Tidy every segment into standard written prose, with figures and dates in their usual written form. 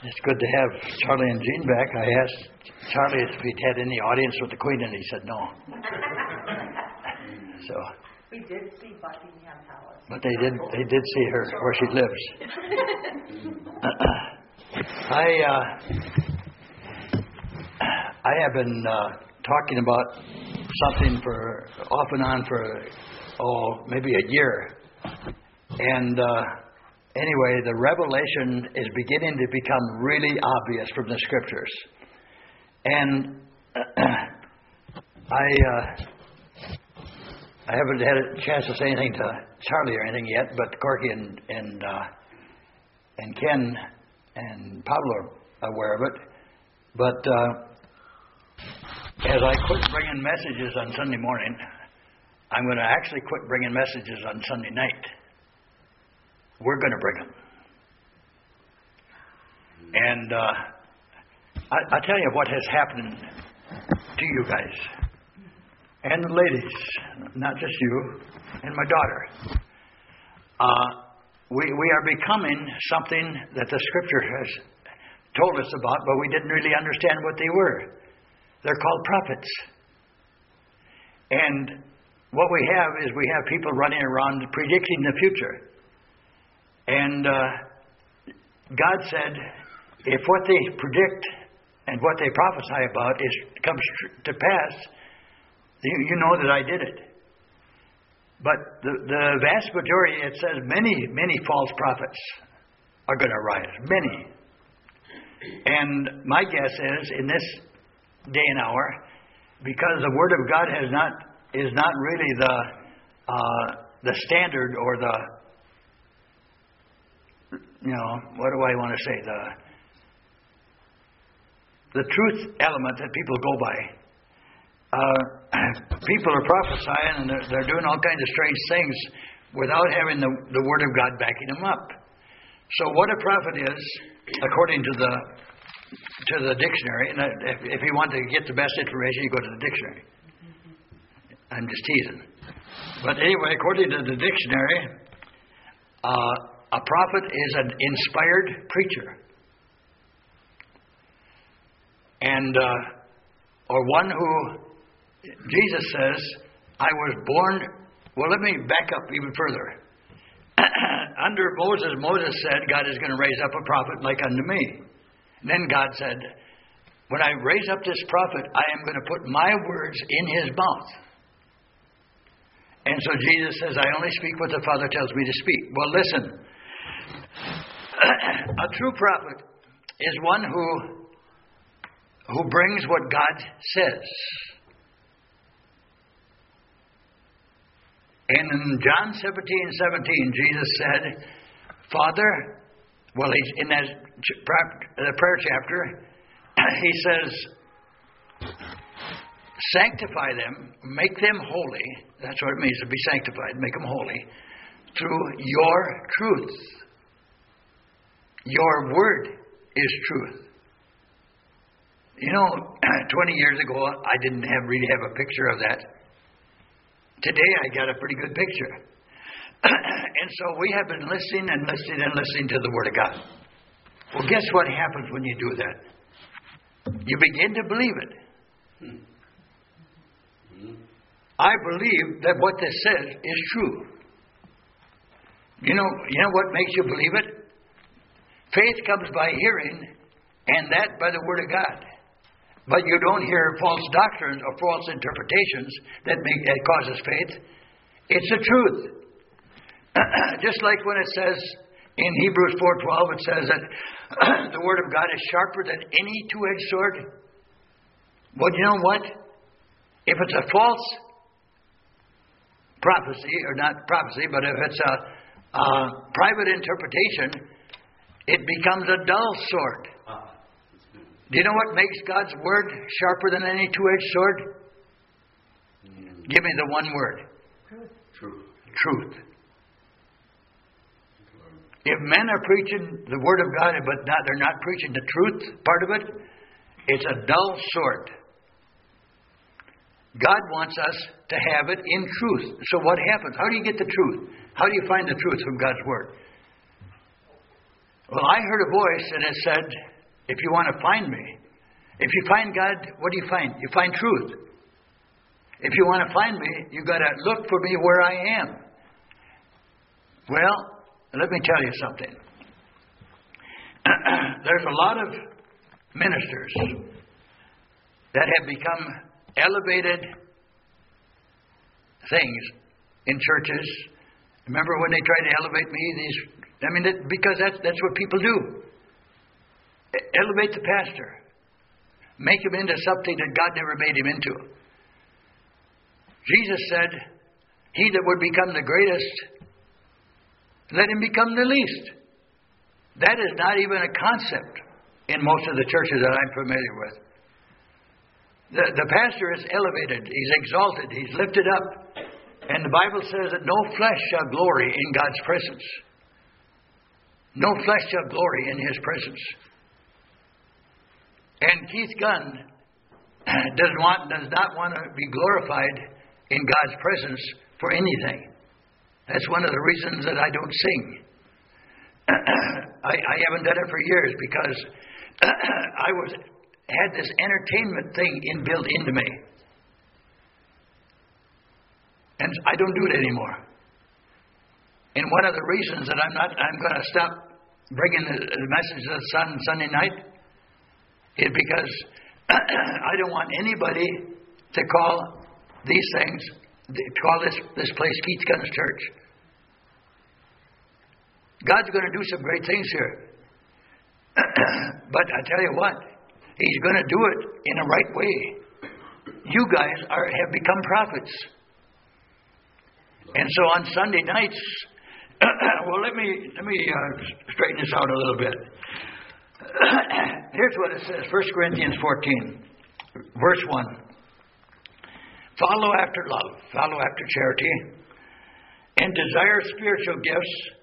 It's good to have Charlie and Jean back. I asked Charlie if he'd had any audience with the Queen, and he said no. So we did see Buckingham Palace. But they did see her where she lives. I have been talking about something for off and on for maybe a year, and anyway, the revelation is beginning to become really obvious from the Scriptures, and I haven't had a chance to say anything to Charlie or anything yet, but Corky and Ken and Pablo are aware of it. But as I quit bringing messages on Sunday morning, I'm going to actually quit bringing messages on Sunday night. We're going to bring them. And I'll tell you what has happened to you guys. And the ladies, not just you, and my daughter. We are becoming something that the Scripture has told us about, but we didn't really understand what they were. They're called prophets. And what we have is we have people running around predicting the future. And God said, if what they predict and what they prophesy about comes to pass, you know that I did it. But the vast majority, it says many false prophets are going to arise. Many. And my guess is, in this day and hour, because the Word of God is not really the standard or what do I want to say? The truth element that people go by. People are prophesying and they're doing all kinds of strange things without having the Word of God backing them up. So what a prophet is, according to the dictionary, and if you want to get the best information, you go to the dictionary. I'm just teasing. But anyway, according to the dictionary, a prophet is an inspired preacher. And or one who, Jesus says, I was born. Well, let me back up even further. Under Moses said, God is going to raise up a prophet like unto me. And then God said, when I raise up this prophet, I am going to put my words in his mouth. And so Jesus says, I only speak what the Father tells me to speak. Well, listen. A true prophet is one who brings what God says. And in John 17:17, Jesus said, Father, well, he's in the prayer chapter, he says, sanctify them, make them holy. That's what it means to be sanctified, make them holy, through your truth. Your word is truth. 20 years ago, I didn't really have a picture of that. Today, I got a pretty good picture. And so we have been listening and listening and listening to the Word of God. Well, guess what happens when you do that? You begin to believe it. I believe that what this says is true. You know what makes you believe it? Faith comes by hearing, and that by the Word of God. But you don't hear false doctrines or false interpretations that causes faith. It's the truth. Just like when it says in Hebrews 4:12, it says that the Word of God is sharper than any two-edged sword. Well, you know what? If it's a false prophecy, or not prophecy, but if it's a private interpretation, it becomes a dull sword. Do you know what makes God's Word sharper than any two-edged sword? Give me the one word. Truth. If men are preaching the Word of God, but they're not preaching the truth part of it, it's a dull sword. God wants us to have it in truth. So what happens? How do you get the truth? How do you find the truth from God's Word? Well, I heard a voice and it said, if you want to find me. If you find God, what do you find? You find truth. If you want to find me, you've got to look for me where I am. Well, let me tell you something. There's a lot of ministers that have become elevated things in churches. Remember when they tried to elevate me? Because that's what people do. Elevate the pastor. Make him into something that God never made him into. Jesus said, he that would become the greatest, let him become the least. That is not even a concept in most of the churches that I'm familiar with. The pastor is elevated, he's exalted, he's lifted up. And the Bible says that no flesh shall glory in God's presence. No flesh shall glory in his presence. And Keith Gunn does not want to be glorified in God's presence for anything. That's one of the reasons that I don't sing. I haven't done it for years because I had this entertainment thing inbuilt into me. And I don't do it anymore. And one of the reasons that I'm going to stop bringing the message of the sun Sunday night is because I don't want anybody to call these things, call this place Keith Gunn's Church. God's going to do some great things here. But I tell you what, he's going to do it in the right way. You guys have become prophets. And so on Sunday nights, well, let me straighten this out a little bit. Here's what it says, 1 Corinthians 14, verse 1. Follow after love, follow after charity, and desire spiritual gifts,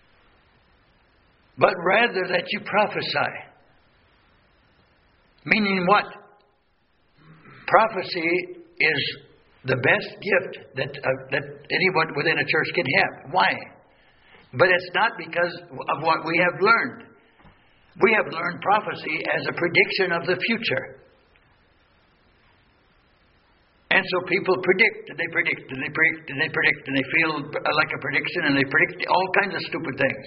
but rather that you prophesy. Meaning what? Prophecy is the best gift that anyone within a church can have. Why? But it's not because of what we have learned. We have learned prophecy as a prediction of the future. And so people predict, and they predict, and they predict, and they predict, and they feel like a prediction, and they predict all kinds of stupid things.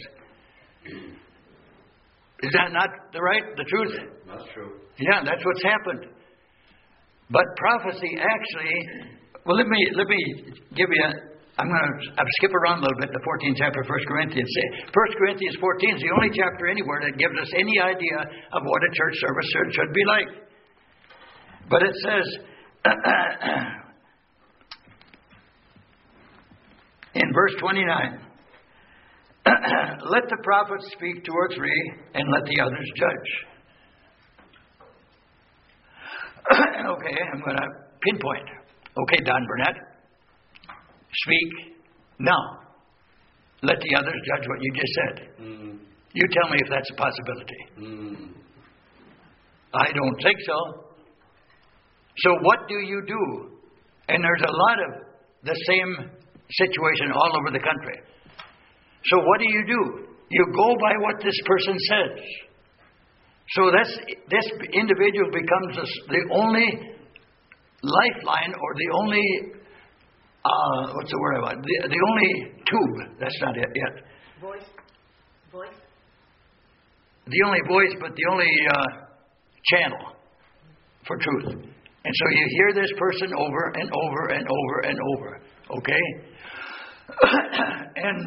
Is that not the truth? That's true. Yeah, that's what's happened. But prophecy actually, well, let me give you, I'll skip around a little bit, the 14th chapter of 1 Corinthians. 1 Corinthians 14 is the only chapter anywhere that gives us any idea of what a church service should be like. But it says, in verse 29, let the prophets speak 2 or 3, and let the others judge. Okay, I'm going to pinpoint. Okay, Don Burnett, speak now. Let the others judge what you just said. You tell me if that's a possibility. I don't think so. So what do you do? And there's a lot of the same situation all over the country. So what do? You go by what this person says. So this individual becomes the only lifeline, or the only, what's the word I want? The only tube. That's not it yet. Voice? The only voice, but the only channel for truth. And so you hear this person over and over and over and over. Okay? And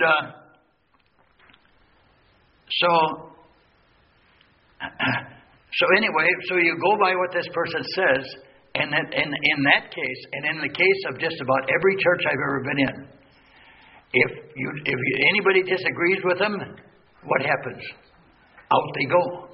so anyway, so you go by what this person says, and that, in that case, and in the case of just about every church I've ever been in, if anybody disagrees with them, what happens? Out they go.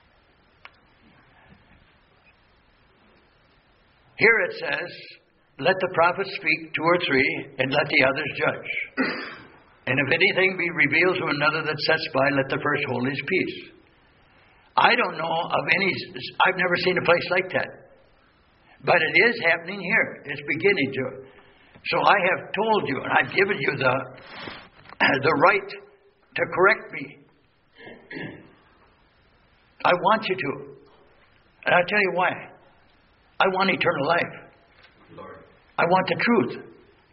Here it says, let the prophets speak 2 or 3, and let the others judge. And if anything be revealed to another that sets by, let the first hold his peace. I don't know of any, I've never seen a place like that. But it is happening here. It's beginning to. So I have told you, and I've given you the right to correct me. I want you to. And I'll tell you why. I want eternal life. Lord. I want the truth.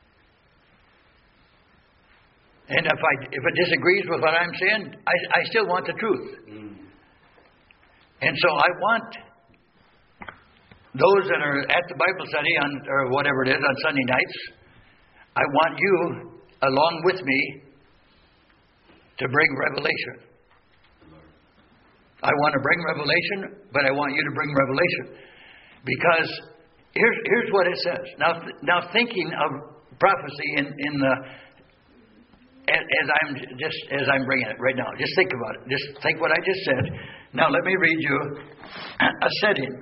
And if it disagrees with what I'm saying, I still want the truth. And so I want those that are at the Bible study or whatever it is on Sunday nights, I want you along with me to bring revelation. I want to bring revelation, but I want you to bring revelation. Because here's what it says. Now thinking of prophecy in the as I'm bringing it right now. Just think about it. Just think what I just said. Now let me read you a setting.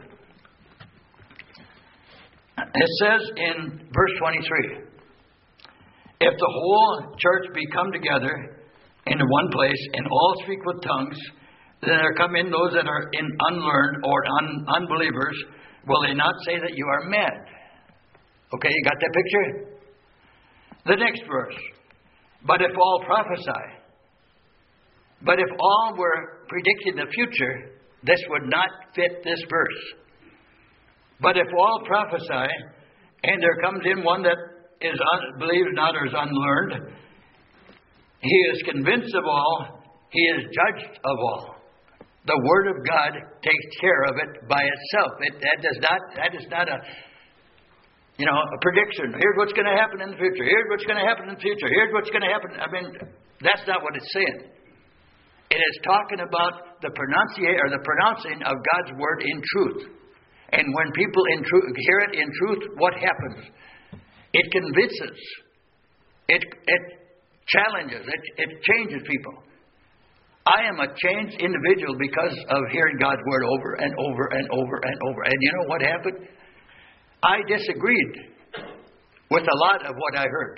It says in verse 23, if the whole church be come together into one place and all speak with tongues, then there come in those that are unlearned or unbelievers. Will they not say that you are mad? Okay, you got that picture? The next verse. But if all prophesy, but if all were predicting the future, this would not fit this verse. But if all prophesy, and there comes in one that believes not or is unlearned, he is convinced of all, he is judged of all. The Word of God takes care of it by itself. That is not a prediction. Here's what's going to happen in the future. Here's what's going to happen in the future. Here's what's going to happen. I mean, that's not what it's saying. It is talking about the pronouncing of God's Word in truth. And when people hear it in truth, what happens? It convinces. It challenges. It changes people. I am a changed individual because of hearing God's Word over and over and over and over. And you know what happened? I disagreed with a lot of what I heard.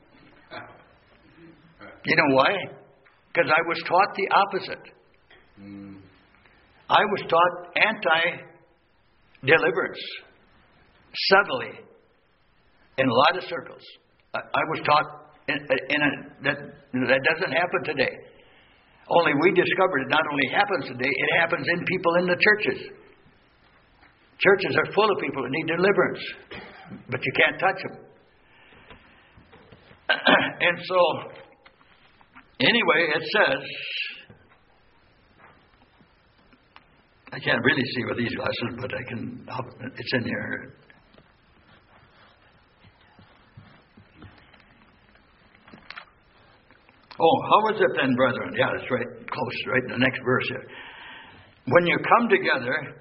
You know why? Because I was taught the opposite. I was taught anti-deliverance subtly in a lot of circles. I was taught that doesn't happen today. Only we discovered it not only happens today, it happens in people in the churches. Churches are full of people that need deliverance, but you can't touch them. And so, anyway, it says, I can't really see with these glasses, but it's in here. Oh, how is it then, brethren? Yeah, it's right close, right in the next verse here. When you come together,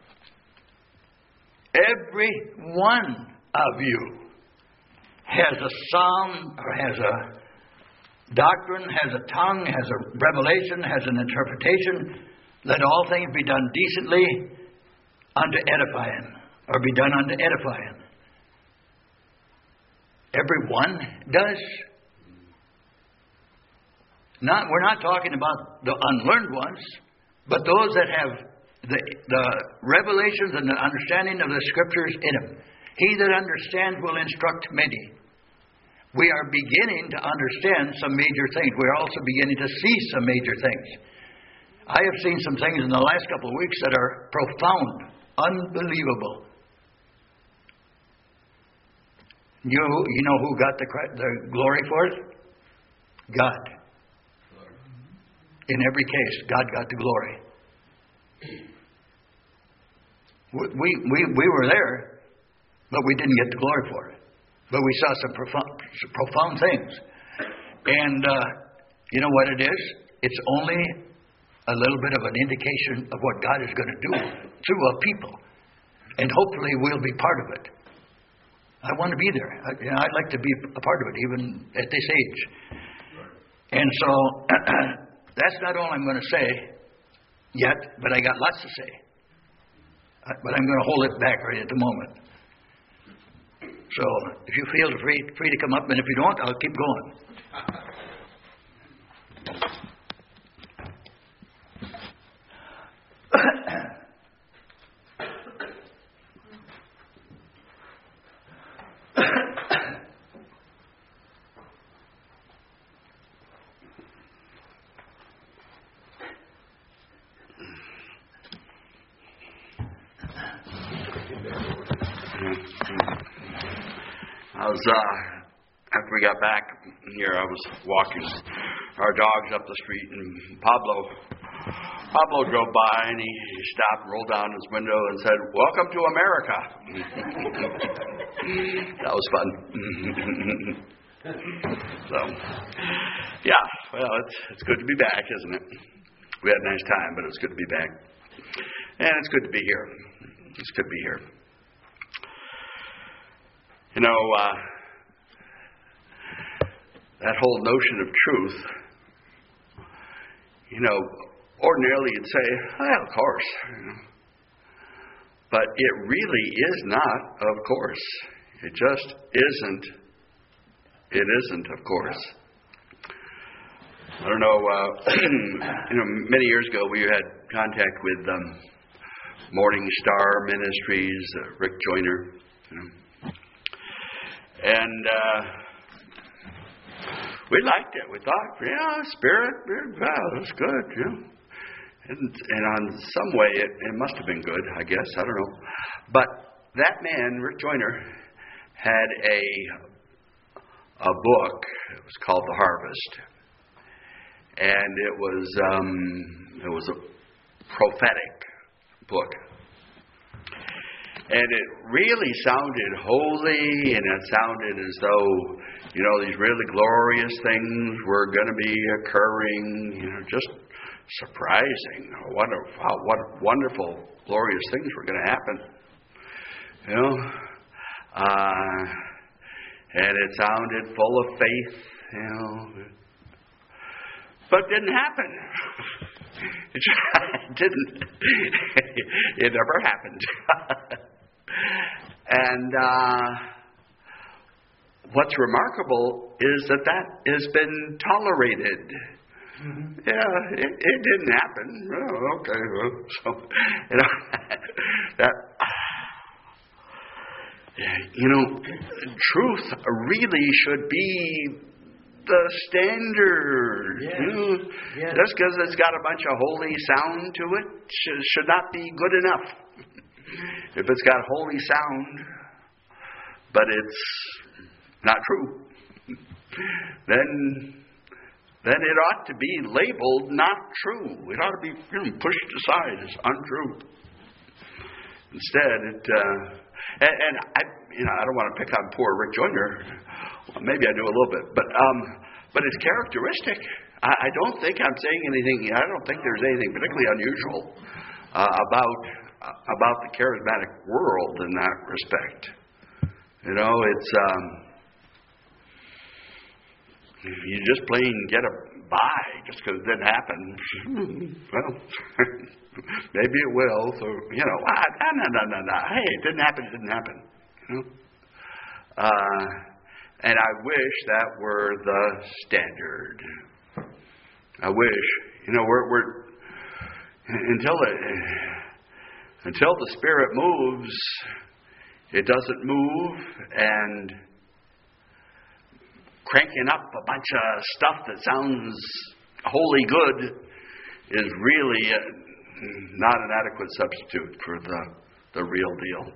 every one of you has a psalm, or has a doctrine, has a tongue, has a revelation, has an interpretation. Let all things be done decently unto edifying, or be done unto edifying. Everyone does. We're not talking about the unlearned ones, but those that have the revelations and the understanding of the Scriptures in them. He that understands will instruct many. We are beginning to understand some major things. We are also beginning to see some major things. I have seen some things in the last couple of weeks that are profound, unbelievable. You know who got the glory for it? God. In every case, God got the glory. We were there, but we didn't get the glory for it. But we saw some profound things. And you know what it is? It's only a little bit of an indication of what God is going to do through a people. And hopefully we'll be part of it. I want to be there. I'd like to be a part of it, even at this age. And so, that's not all I'm going to say yet, but I got lots to say. But I'm going to hold it back right at the moment. So, if you feel free to come up, and if you don't, I'll keep going. I was, after we got back here, I was walking our dogs up the street, and Pablo drove by, and he stopped and rolled down his window and said, "Welcome to America." That was fun. So, yeah, well, it's good to be back, isn't it? We had a nice time, but it's good to be back. And it's good to be here. It's good to be here. You know, that whole notion of truth, you know, ordinarily you'd say, well, of course. You know. But it really is not, of course. It just isn't. It isn't, of course. I don't know, you know, many years ago we had contact with Morning Star Ministries, Rick Joyner, you know. And we liked it. We thought, yeah, Spirit, wow, that's good, you know. And on some way it must have been good, I guess. I don't know. But that man, Rick Joyner, had a book. It was called The Harvest. And it was a prophetic book. And it really sounded holy, and it sounded as though, you know, these really glorious things were going to be occurring, you know, just surprising. What wonderful, glorious things were going to happen. You know? And it sounded full of faith, you know. But it didn't happen. It didn't. It never happened. And what's remarkable is that has been tolerated. Mm-hmm. Yeah, it didn't happen. Oh, okay. Well, so, you know, you know, truth really should be the standard. Yes. You know, yes. Just because it's got a bunch of holy sound to it should not be good enough. If it's got holy sound, but it's not true, then it ought to be labeled not true. It ought to be pushed aside as untrue. Instead, and I don't want to pick on poor Rick Joyner. Well, maybe I do a little bit, but it's characteristic. I don't think I'm saying anything. I don't think there's anything particularly unusual about the charismatic world in that respect. You know, it's you just plain get by just because it didn't happen. Well, maybe it will. So you know, no. Hey, it didn't happen. It didn't happen. You know. And I wish that were the standard. I wish, you know, we're until the Spirit moves, it doesn't move, and cranking up a bunch of stuff that sounds wholly good is really not an adequate substitute for the real deal.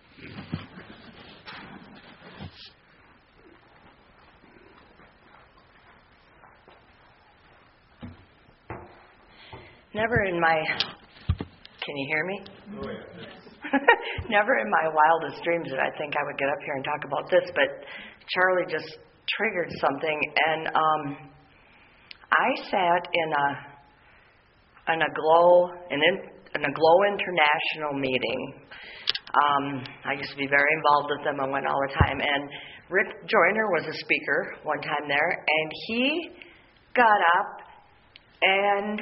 Never in my... Can you hear me? Oh, yeah. Never in my wildest dreams did I think I would get up here and talk about this, but Charlie just triggered something, and I sat in a Glow International meeting. I used to be very involved with them. I went all the time, and Rick Joyner was a speaker one time there, and he got up and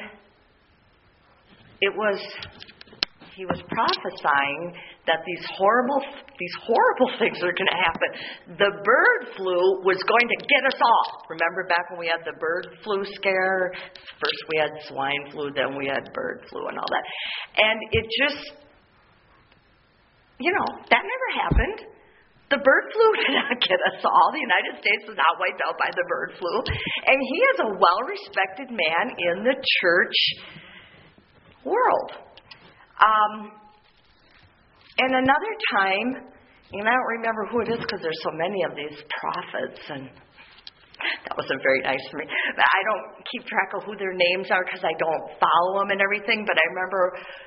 he was prophesying that these horrible things are going to happen. The bird flu was going to get us all. Remember back when we had the bird flu scare? First we had swine flu, then we had bird flu and all that. And it just, you know, that never happened. The bird flu did not get us all. The United States was not wiped out by the bird flu. And he is a well-respected man in the church world. And another time And I don't remember who it is because there's so many of these prophets, and that wasn't very nice for me. I don't keep track of who their names are because I don't follow them and everything, but I remember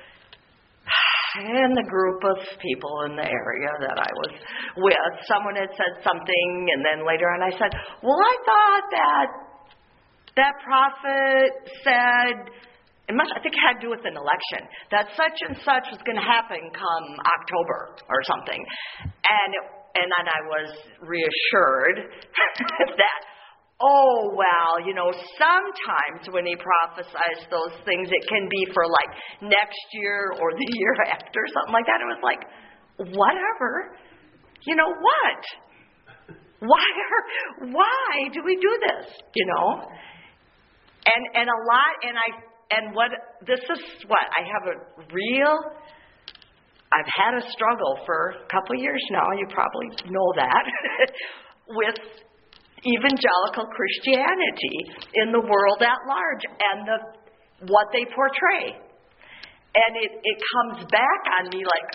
in the group of people in the area that I was with, someone had said something, and then later on I said, well, I thought that prophet said, I think it had to do with an election, that such and such was going to happen come October or something. And then I was reassured that, oh, well, sometimes when he prophesies those things, it can be for like next year or the year after, something like that. It was like, whatever. What? Why do we do this? And a lot, I've had a struggle for a couple of years now, you probably know that, with evangelical Christianity in the world at large and what they portray. And it comes back on me like,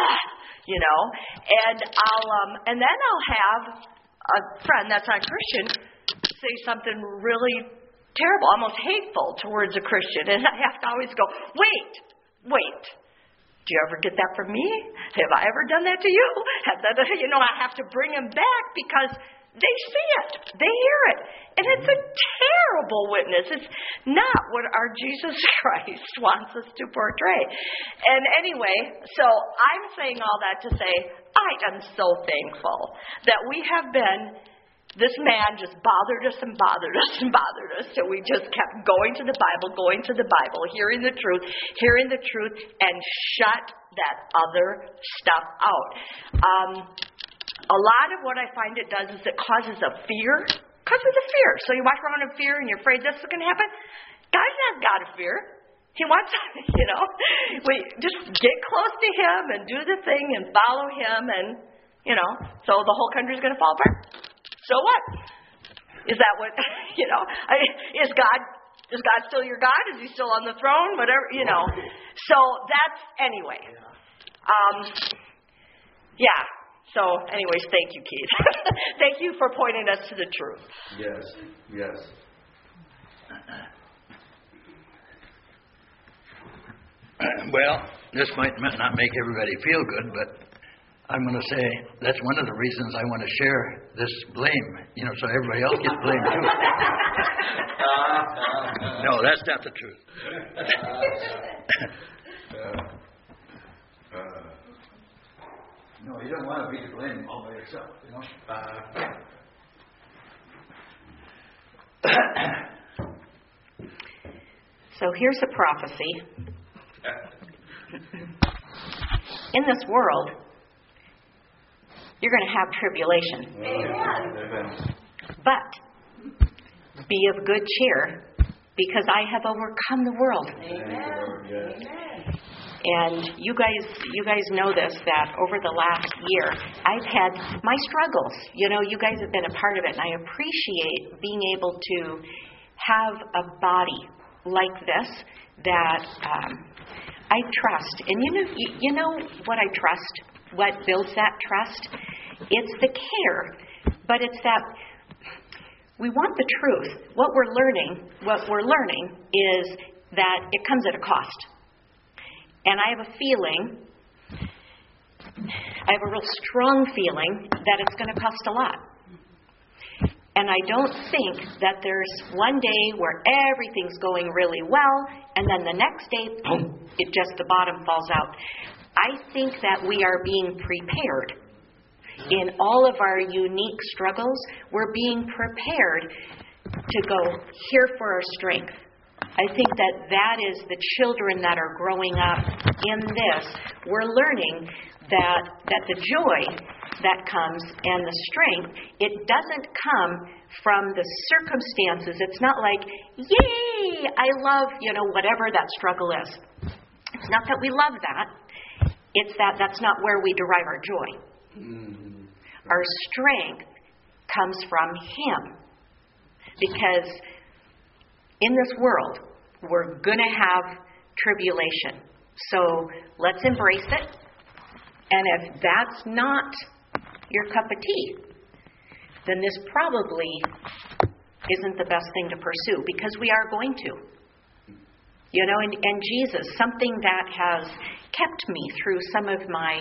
and then I'll have a friend that's not Christian say something really terrible, almost hateful towards a Christian. And I have to always go, wait. Do you ever get that from me? Have I ever done that to you? I have to bring them back because they see it. They hear it. And it's a terrible witness. It's not what our Jesus Christ wants us to portray. And anyway, so I'm saying all that to say, I am so thankful that we have been. This man just bothered us, so we just kept going to the Bible, hearing the truth, and shut that other stuff out. A lot of what I find it does is it causes a fear. Causes a fear. So you walk around in fear and you're afraid this is going to happen. God's not God of fear. He wants, we just get close to Him and do the thing and follow Him, and, so the whole country's going to fall apart. So what? Is that what, is God still your God? Is He still on the throne? Whatever, So that's, anyway. Yeah. So anyways, thank you, Keith. Thank you for pointing us to the truth. Yes. Well, this might not make everybody feel good, but I'm going to say that's one of the reasons I want to share this blame, so everybody else gets blamed too. No, that's not the truth. No, you don't want to be to blame all by yourself, So here's a prophecy. In this world, you're going to have tribulation. Amen. But be of good cheer, because I have overcome the world. Amen. And you guys know this, that over the last year, I've had my struggles. You guys have been a part of it, and I appreciate being able to have a body like this that I trust. And you know what I trust? What builds that trust? It's the care, but it's that we want the truth. What we're learning is that it comes at a cost. And I have a real strong feeling that it's going to cost a lot. And I don't think that there's one day where everything's going really well, and then the next day, boom, the bottom falls out. I think that we are being prepared. In all of our unique struggles, we're being prepared to go here for our strength. I think that is the children that are growing up in this. We're learning that the joy that comes and the strength, it doesn't come from the circumstances. It's not like, yay, I love, whatever that struggle is. It's not that we love that. It's that's not where we derive our joy. Mm-hmm. Our strength comes from Him. Because in this world, we're going to have tribulation. So let's embrace it. And if that's not your cup of tea, then this probably isn't the best thing to pursue, because we are going to. And Jesus, something that has kept me through some of my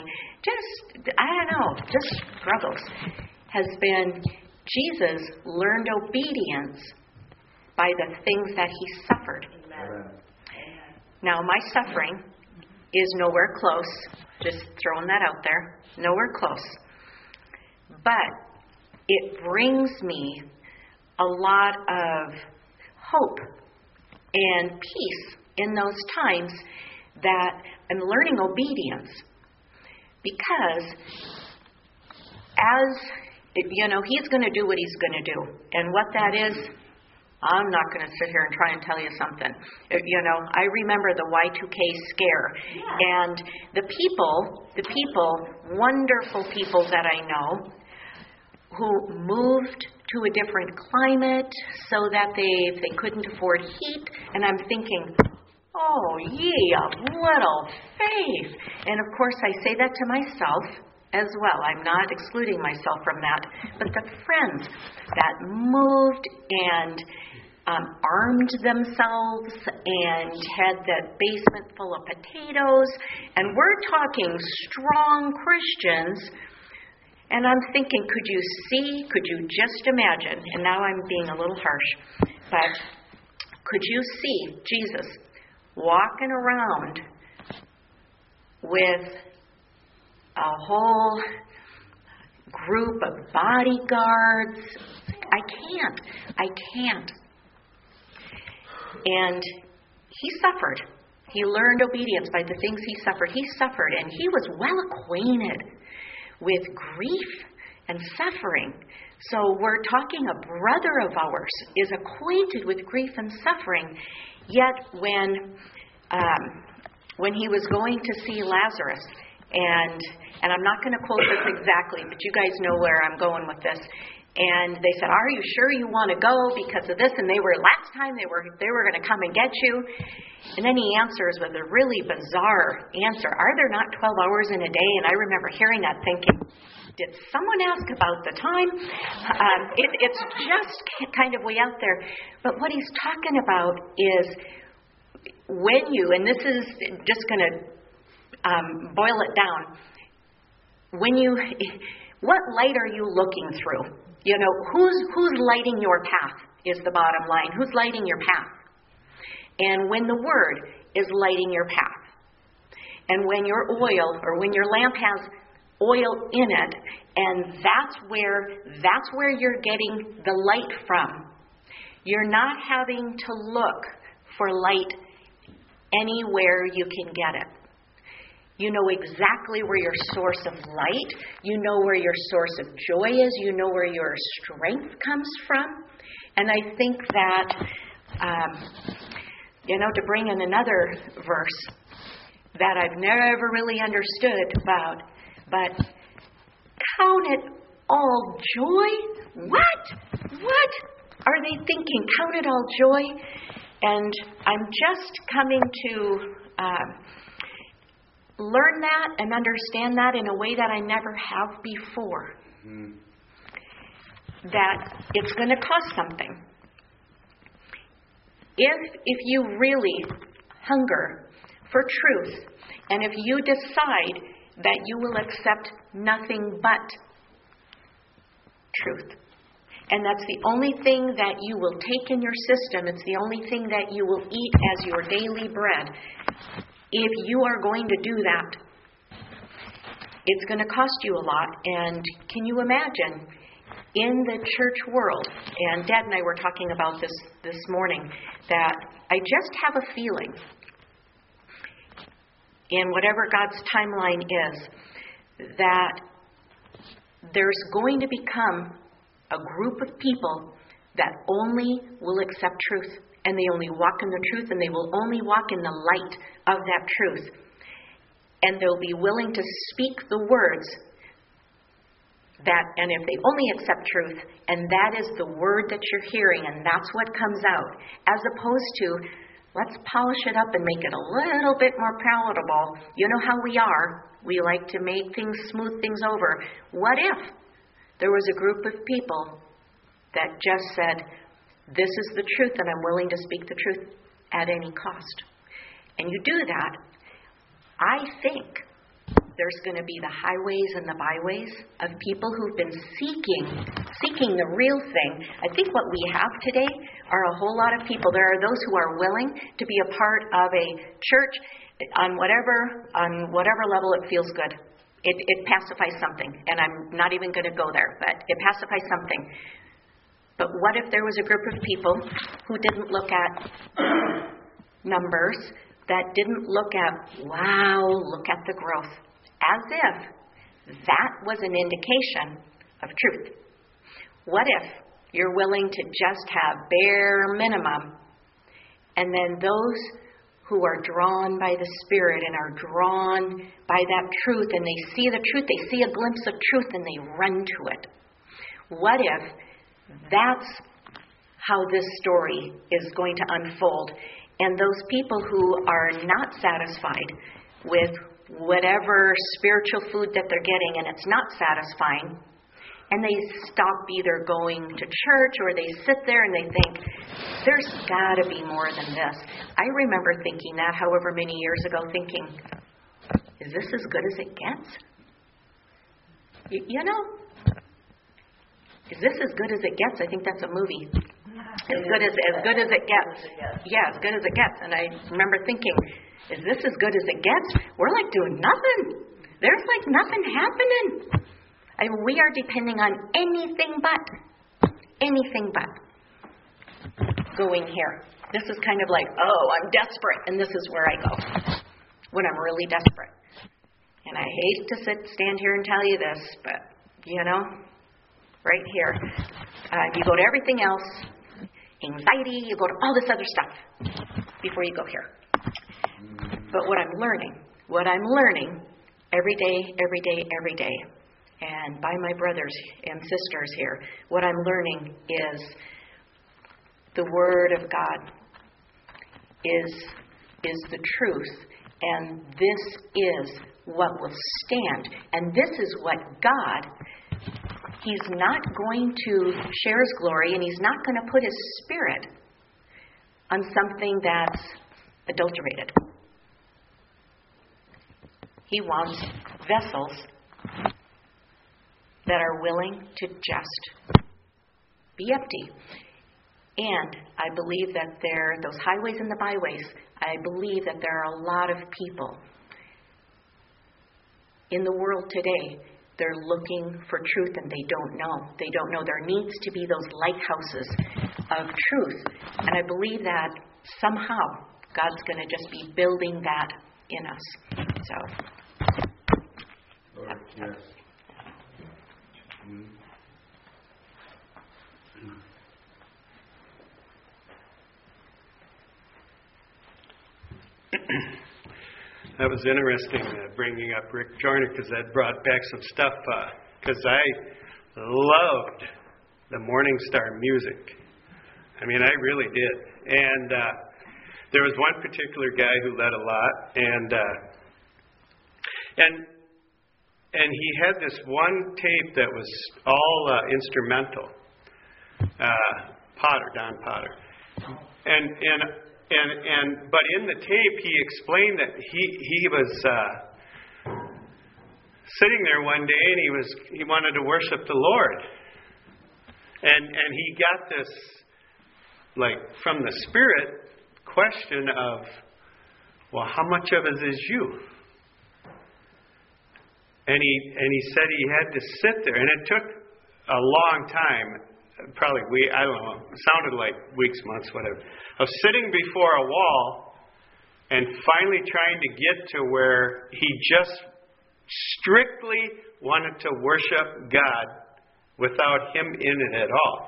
just struggles, has been Jesus learned obedience by the things that he suffered. Amen. Now, my suffering is nowhere close, just throwing that out there, nowhere close. But it brings me a lot of hope and peace in those times that I'm learning obedience. Because he's going to do what he's going to do. And what that is, I'm not going to sit here and try and tell you something. I remember the Y2K scare. Yeah. And the people, wonderful people that I know, who moved to a different climate so that they couldn't afford heat. And I'm thinking, oh, ye of little faith. And of course, I say that to myself as well. I'm not excluding myself from that. But the friends that moved and armed themselves and had that basement full of potatoes. And we're talking strong Christians. And I'm thinking, could you just imagine, and now I'm being a little harsh, but could you see Jesus walking around with a whole group of bodyguards? I can't. And he suffered. He learned obedience by the things he suffered. He suffered, and he was well acquainted with grief and suffering. So we're talking a brother of ours is acquainted with grief and suffering. Yet when he was going to see Lazarus, and I'm not going to quote this exactly, but you guys know where I'm going with this. And they said, "Are you sure you want to go because of this?" And last time they were going to come and get you. And then he answers with a really bizarre answer. Are there not 12 hours in a day? And I remember hearing that thinking, did someone ask about the time? It's just kind of way out there. But what he's talking about is when you, and this is just going to boil it down, what light are you looking through? Who's lighting your path is the bottom line. Who's lighting your path? And when the Word is lighting your path, and when your oil or when your lamp has oil in it, and that's where you're getting the light from. You're not having to look for light anywhere you can get it. You know exactly where your source of light, you know where your source of joy is, you know where your strength comes from. And I think that, to bring in another verse that I've never really understood about, but count it all joy? What are they thinking? Count it all joy? And I'm just coming to learn that and understand that in a way that I never have before. Mm-hmm. That it's going to cost something. If you really hunger for truth, and if you decide that you will accept nothing but truth, and that's the only thing that you will take in your system, it's the only thing that you will eat as your daily bread, if you are going to do that, it's going to cost you a lot. And can you imagine, in the church world, and Dad and I were talking about this morning, that I just have a feeling, in whatever God's timeline is, that there's going to become a group of people that only will accept truth, and they only walk in the truth, and they will only walk in the light of that truth. And they'll be willing to speak the words that, and if they only accept truth, and that is the word that you're hearing, and that's what comes out, as opposed to, let's polish it up and make it a little bit more palatable. You know how we are. We like to make things, smooth things over. What if there was a group of people that just said, this is the truth and I'm willing to speak the truth at any cost. And you do that, I think there's going to be the highways and the byways of people who've been seeking the real thing. I think what we have today are a whole lot of people. There are those who are willing to be a part of a church on whatever level it feels good. It pacifies something, and I'm not even going to go there, but it pacifies something. But what if there was a group of people who didn't look at numbers, that didn't look at, wow, look at the growth, as if that was an indication of truth? What if you're willing to just have bare minimum, and then those who are drawn by the Spirit and are drawn by that truth, and they see the truth, they see a glimpse of truth, and they run to it? What if that's how this story is going to unfold, and those people who are not satisfied with whatever spiritual food that they're getting, and it's not satisfying, and they stop either going to church or they sit there and they think, there's got to be more than this. I remember thinking that however many years ago, thinking, is this as good as it gets? You know, is this as good as it gets? I think that's a movie. As good as it gets. Yeah, as good as it gets. And I remember thinking, is this as good as it gets? We're like doing nothing. There's like nothing happening. We are depending on anything but going here. This is kind of like, oh, I'm desperate, and this is where I go when I'm really desperate. And I hate to stand here and tell you this, but, you know, right here, you go to everything else, anxiety, you go to all this other stuff before you go here. But what I'm learning every day, and by my brothers and sisters here, what I'm learning is the Word of God is the truth, and this is what will stand. And this is what God, He's not going to share His glory, and He's not going to put His Spirit on something that's adulterated. He wants vessels that are willing to just be empty. And I believe that those highways and the byways, I believe that there are a lot of people in the world today, they're looking for truth and they don't know. They don't know. There needs to be those lighthouses of truth. And I believe that somehow God's going to just be building that in us. So, Lord, yes. That was interesting, bringing up Rick Joyner, because that brought back some stuff, because I loved the Morning Star music. I mean, I really did. And there was one particular guy who led a lot, and he had this one tape that was all instrumental. Don Potter. But in the tape, he explained that he was sitting there one day and he wanted to worship the Lord, and he got this, like, from the Spirit question of, well, how much of it is you? And he said he had to sit there, and it took a long time. Probably, I don't know, it sounded like weeks, months, whatever, of sitting before a wall and finally trying to get to where he just strictly wanted to worship God without Him in it at all.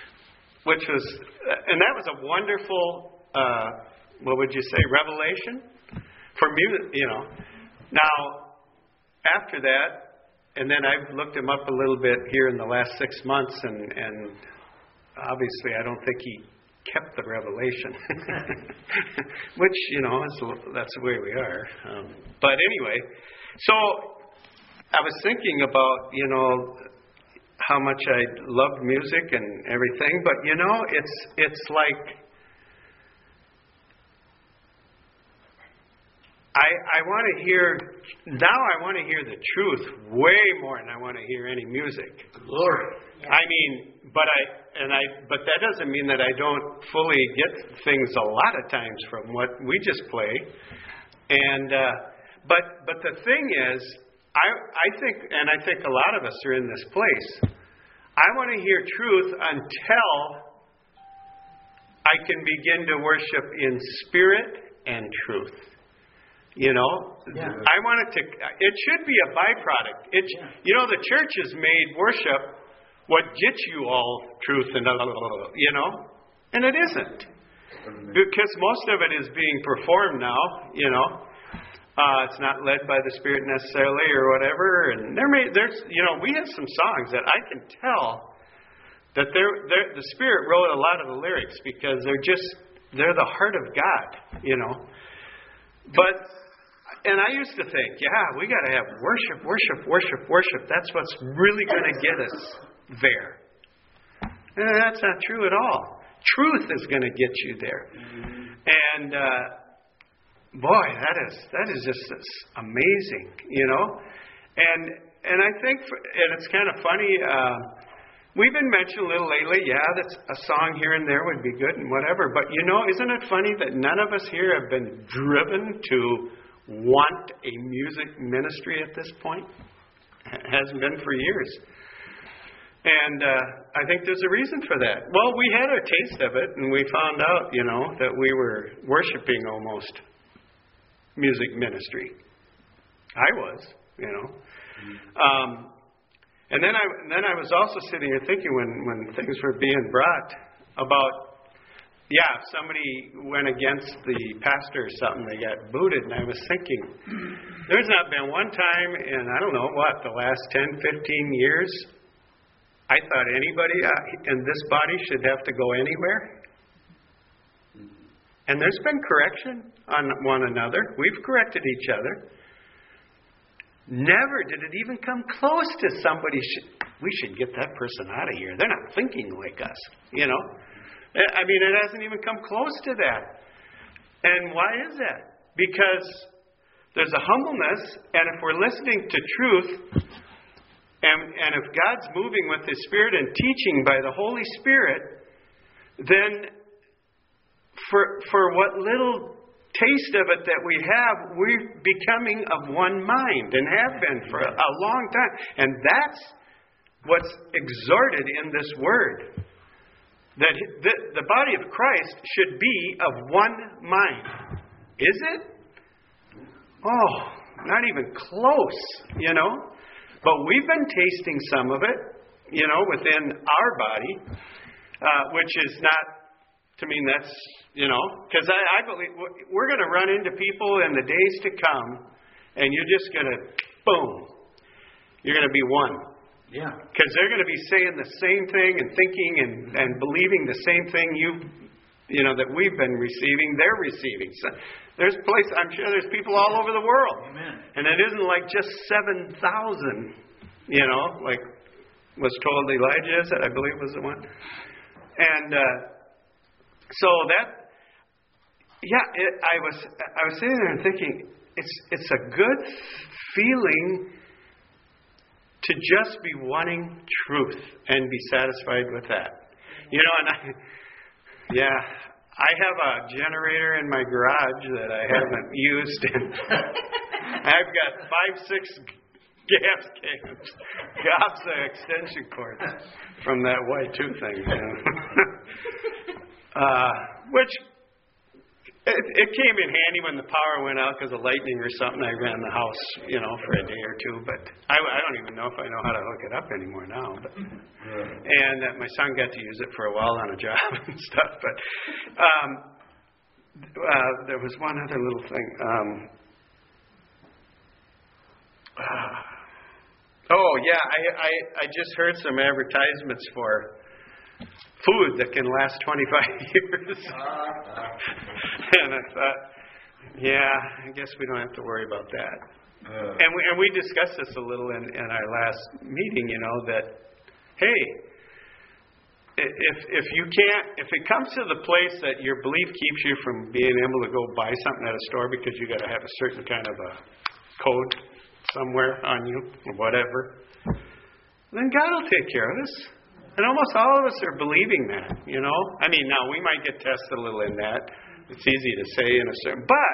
And that was a wonderful, what would you say, revelation for me, you know. Now, after that, and then I've looked him up a little bit here in the last 6 months, and obviously I don't think he kept the revelation, which, you know, that's the way we are. But anyway, so I was thinking about, you know, how much I loved music and everything, but it's like I want to hear the truth way more than I want to hear any music. Glory. I mean, but that doesn't mean that I don't fully get things a lot of times from what we just play. And but the thing is, I think a lot of us are in this place. I want to hear truth until I can begin to worship in spirit and truth. Yeah. I want it should be a byproduct. The church has made worship what gets you all truth and and it isn't. Because most of it is being performed now, it's not led by the Spirit necessarily or whatever. And there's we have some songs that I can tell that the Spirit wrote a lot of the lyrics because they're the heart of God, But and I used to think, we got to have worship. That's what's really going to get us there. And that's not true at all. Truth is going to get you there. And boy, that is just amazing, And I think, and it's kind of funny. We've been mentioned a little lately. That's a song here and there would be good and whatever. But isn't it funny that none of us here have been driven to want a music ministry at this point? It hasn't been for years. And I think there's a reason for that. Well, we had a taste of it, and we found out, that we were worshiping almost music ministry. I was, And then I was also sitting here thinking when things were being brought about, if somebody went against the pastor or something, they got booted. And I was thinking, there's not been one time in, the last 10, 15 years, I thought anybody in this body should have to go anywhere. And there's been correction on one another. We've corrected each other. Never did it even come close to we should get that person out of here. They're not thinking like us, I mean, it hasn't even come close to that. And why is that? Because there's a humbleness, and if we're listening to truth, and if God's moving with His Spirit and teaching by the Holy Spirit, then for what little taste of it that we have, we're becoming of one mind and have been for a long time. And that's what's exhorted in this word. That the body of Christ should be of one mind. Is it? Oh, not even close, But we've been tasting some of it, within our body, which is not, to me, that's, because I believe we're going to run into people in the days to come, and you're just going to, boom, you're going to be one. Yeah. Because they're going to be saying the same thing and thinking and believing the same thing that we've been receiving, they're receiving. So I'm sure there's people all over the world. Amen. And it isn't like just 7,000, like was told Elijah is, I believe was the one. And so that, I was sitting there and thinking, it's a good feeling to just be wanting truth and be satisfied with that. And I have a generator in my garage that I haven't used, and I've got 5-6 gas cans, gobs of extension cords from that Y2 thing. Which it came in handy when the power went out because of lightning or something. I ran the house, for a day or two. But I don't even know if I know how to hook it up anymore now. But, and my son got to use it for a while on a job and stuff. But there was one other little thing. I just heard some advertisements for food that can last 25 years. And I thought, I guess we don't have to worry about that. And we discussed this a little in our last meeting, that, hey, if it comes to the place that your belief keeps you from being able to go buy something at a store because you got to have a certain kind of a code somewhere on you or whatever, then God will take care of us. And almost all of us are believing that, you know. I mean, now we might get tested a little in that. It's easy to say in a certain, but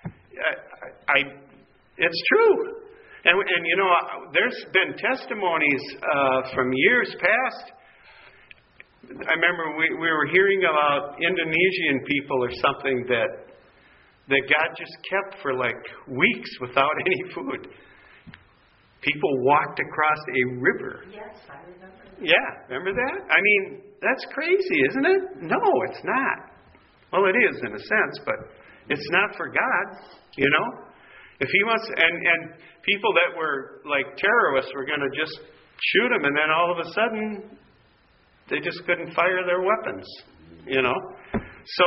it's true. And you know, there's been testimonies from years past. I remember we were hearing about Indonesian people or something that God just kept for like weeks without any food. People walked across a river. Yes, I remember. Yeah, remember that? I mean, that's crazy, isn't it? No, it's not. Well, it is in a sense, but it's not for God, you know? If He wants, and people that were like terrorists were going to just shoot them, and then all of a sudden they just couldn't fire their weapons, you know? So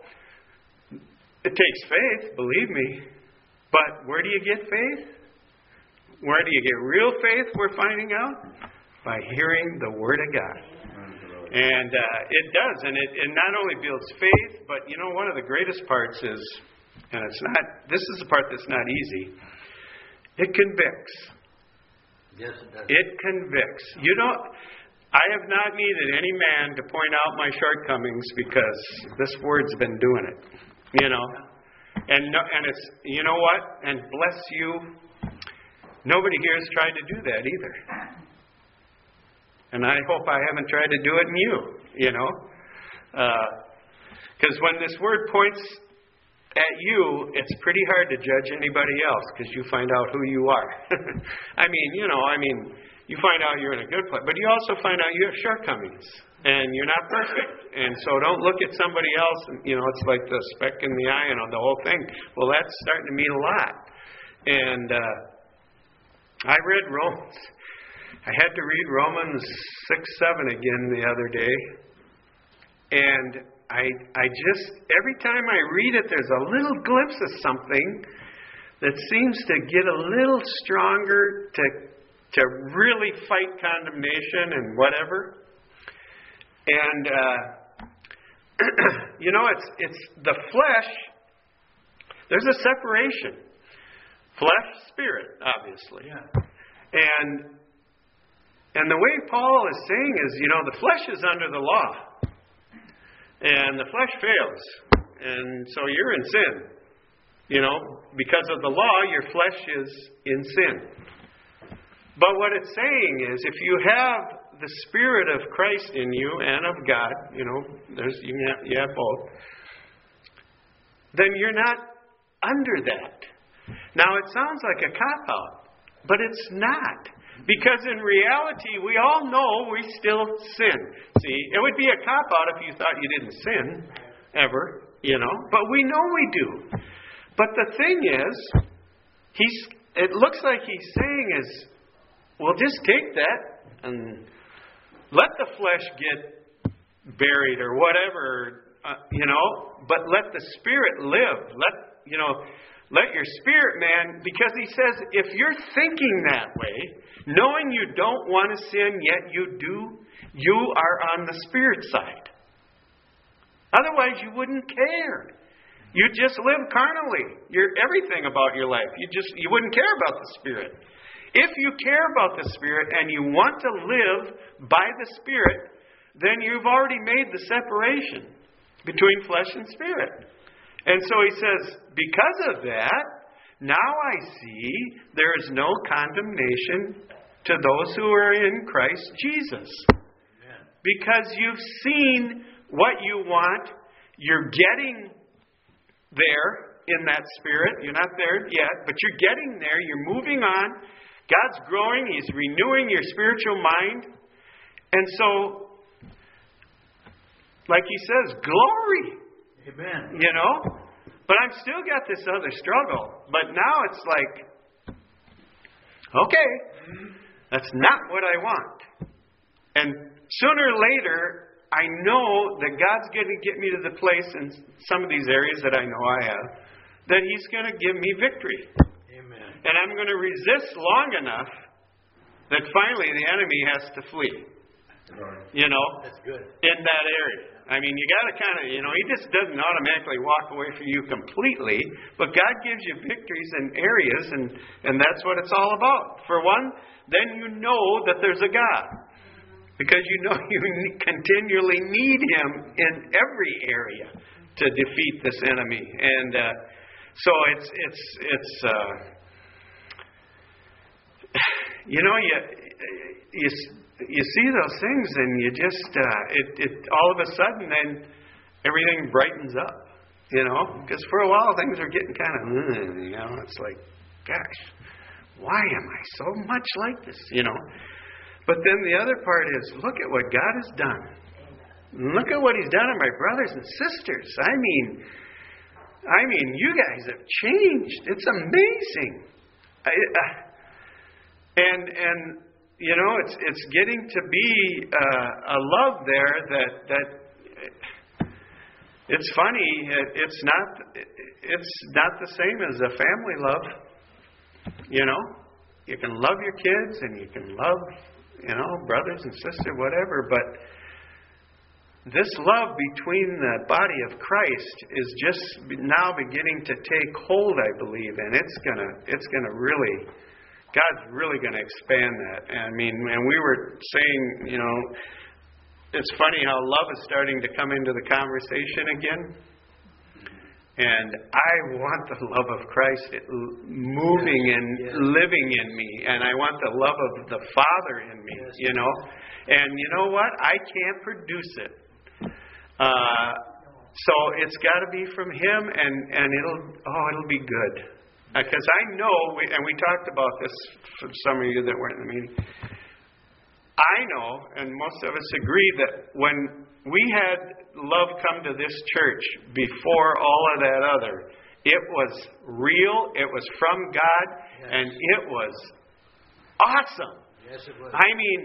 it takes faith, believe me. But where do you get faith? Where do you get real faith, we're finding out? By hearing the Word of God. And it does. And it not only builds faith, but you know, one of the greatest parts is, and this is the part that's not easy, it convicts. Yes, it does. It convicts. I have not needed any man to point out my shortcomings because this Word's been doing it. You know? And it's, you know what? And bless you, nobody here has tried to do that either. And I hope I haven't tried to do it in you know. Because when this Word points at you, it's pretty hard to judge anybody else because you find out who you are. You find out you're in a good place. But you also find out you have shortcomings. And you're not perfect. And so don't look at somebody else. And, you know, it's like the speck in the eye and the whole thing. Well, that's starting to mean a lot. And I read Romans. I had to read Romans 6:7 again the other day. And I just, every time I read it, there's a little glimpse of something that seems to get a little stronger to really fight condemnation and whatever. And, you know, it's the flesh. There's a separation. Flesh, spirit, obviously. Yeah. And the way Paul is saying is, you know, the flesh is under the law. And the flesh fails. And so you're in sin. You know, because of the law, your flesh is in sin. But what it's saying is, if you have the Spirit of Christ in you and of God, you know, you have both, then you're not under that. Now, it sounds like a cop-out, but it's not. Because in reality, we all know we still sin. See, it would be a cop-out if you thought you didn't sin, ever, you know. But we know we do. But the thing is, it looks like he's saying is, well, just take that and let the flesh get buried or whatever, you know. But let the Spirit live. Let your spirit man, because he says, if you're thinking that way, knowing you don't want to sin, yet you do, you are on the spirit side. Otherwise, you wouldn't care. You just live carnally. Everything about your life. You wouldn't care about the Spirit. If you care about the Spirit and you want to live by the Spirit, then you've already made the separation between flesh and spirit. And so he says, because of that, now I see there is no condemnation to those who are in Christ Jesus. Amen. Because you've seen what you want, you're getting there in that spirit. You're not there yet, but you're getting there. You're moving on. God's growing. He's renewing your spiritual mind. And so, like he says, glory. Amen. You know? But I've still got this other struggle. But now it's like, okay, that's not what I want. And sooner or later, I know that God's going to get me to the place in some of these areas that I know I have, that He's going to give me victory. Amen. And I'm going to resist long enough that finally the enemy has to flee. You know, That's good. in that area. I mean, you got to kind of, He just doesn't automatically walk away from you completely, but God gives you victories in areas, and that's what it's all about. For one, then you know that there's a God, because you know you continually need Him in every area to defeat this enemy, and so it's you see those things, and you just it all of a sudden then everything brightens up, because for a while things are getting kind of it's like, gosh, why am I so much like this, But then the other part is, look at what God has done. Look at what He's done to my brothers and sisters. I mean, you guys have changed. It's amazing. And it's getting to be a love there that it's funny. It's not the same as a family love. You can love your kids and you can love brothers and sisters, whatever. But this love between the body of Christ is just now beginning to take hold, I believe, and it's gonna really. God's really going to expand that. And we were saying, it's funny how love is starting to come into the conversation again. And I want the love of Christ moving and living in me. And I want the love of the Father in me, And you know what? I can't produce it. So it's got to be from Him, and it'll be good. Because I know, and we talked about this for some of you that weren't in the meeting, I know, and most of us agree, that when we had love come to this church before all of that other, it was real, it was from God, and it was awesome. Yes, it was.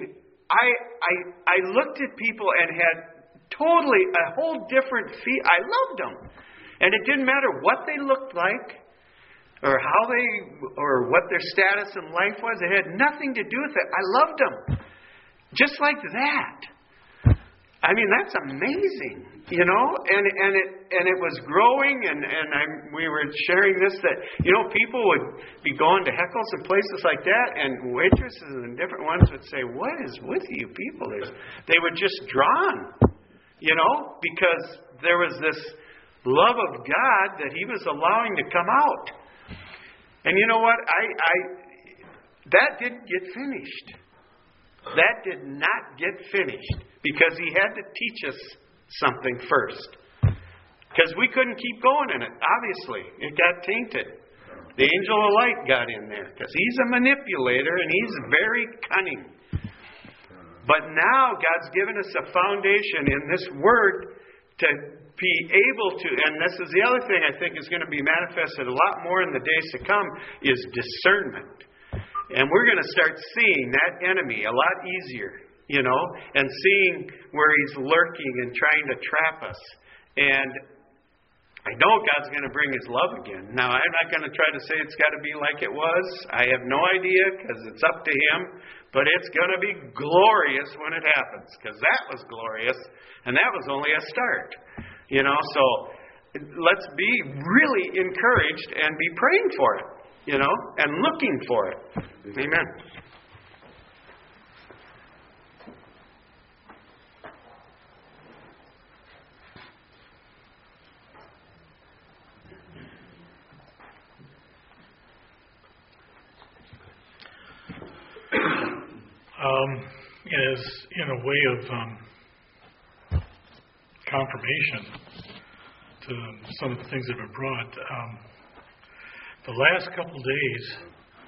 I looked at people and had totally a whole different feel. I loved them. And it didn't matter what they looked like, or or what their status in life was. It had nothing to do with it. I loved them. Just like that. That's amazing, and it was growing, and we were sharing this, that, people would be going to Heckles and places like that, and waitresses and different ones would say, what is with you people? They were just drawn, because there was this love of God that He was allowing to come out. And you know what? That didn't get finished. That did not get finished because He had to teach us something first. Because we couldn't keep going in it, obviously. It got tainted. The angel of light got in there because he's a manipulator and he's very cunning. But now God's given us a foundation in this Word to be able to, and this is the other thing I think is going to be manifested a lot more in the days to come, is discernment. And we're going to start seeing that enemy a lot easier, and seeing where he's lurking and trying to trap us. And I know God's going to bring His love again. Now, I'm not going to try to say it's got to be like it was. I have no idea, because it's up to Him. But it's going to be glorious when it happens, because that was glorious, and that was only a start. So let's be really encouraged and be praying for it, and looking for it. Amen. As in a way of confirmation to some of the things that have been brought, the last couple days,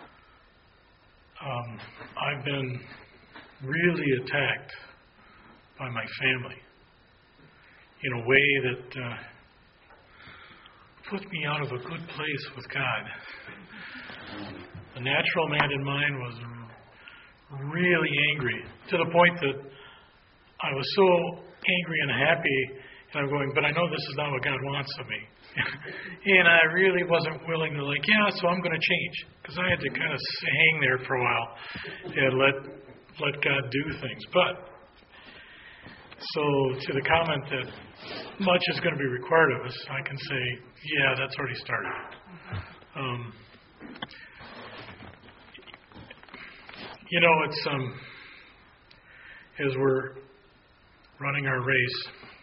I've been really attacked by my family in a way that put me out of a good place with God. The natural man in mine was really angry, to the point that I was so angry and happy, and I'm going, but I know this is not what God wants of me. And I really wasn't willing to so I'm going to change, because I had to kind of hang there for a while and let God do things. But So to the comment that much is going to be required of us, I can say, yeah, that's already started. It's as we're running our race,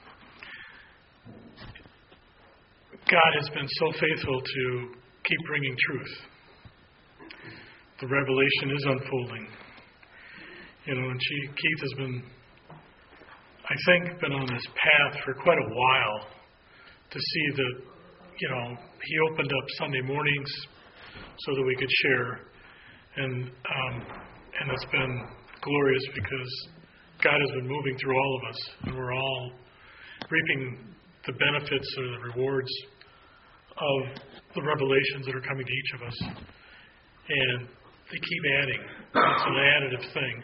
God has been so faithful to keep bringing truth. The revelation is unfolding. And Keith has been, I think, been on this path for quite a while to see that, he opened up Sunday mornings so that we could share. And it's been glorious because God has been moving through all of us, and we're all reaping the benefits or the rewards of the revelations that are coming to each of us. And they keep adding. It's an additive thing.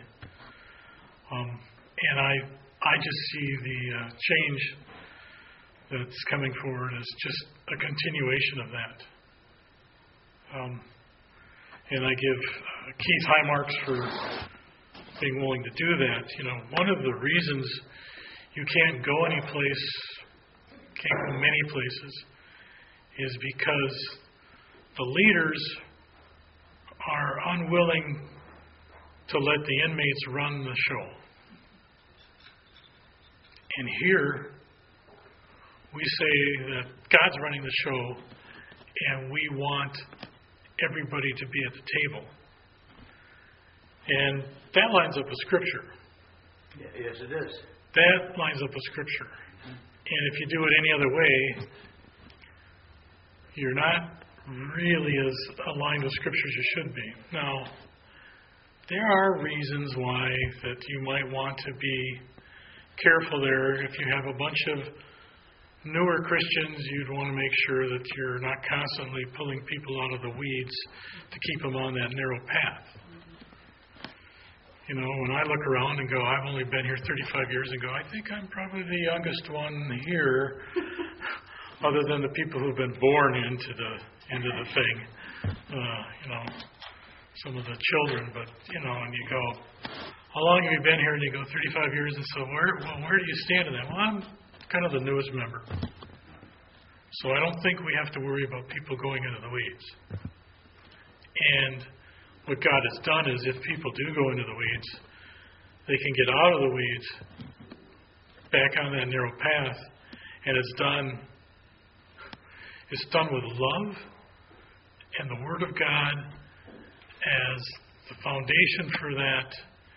And I just see the change that's coming forward as just a continuation of that. And I give Keith high marks for being willing to do that. One of the reasons you can't go many places, is because the leaders are unwilling to let the inmates run the show. And here, we say that God's running the show, and we want everybody to be at the table. And that lines up with Scripture. Yes, it is. That lines up with Scripture. And if you do it any other way, you're not really as aligned with Scripture as you should be. Now, there are reasons why that you might want to be careful there. If you have a bunch of newer Christians, you'd want to make sure that you're not constantly pulling people out of the weeds to keep them on that narrow path. When I look around and go, I've only been here 35 years, and go, I think I'm probably the youngest one here, other than the people who've been born into the thing. Some of the children, but and you go, how long have you been here? And you go 35 years, and so where do you stand in that? Well, I'm kind of the newest member. So I don't think we have to worry about people going into the weeds. And what God has done is if people do go into the weeds, they can get out of the weeds, back on that narrow path, and it's done with love and the Word of God as the foundation for that.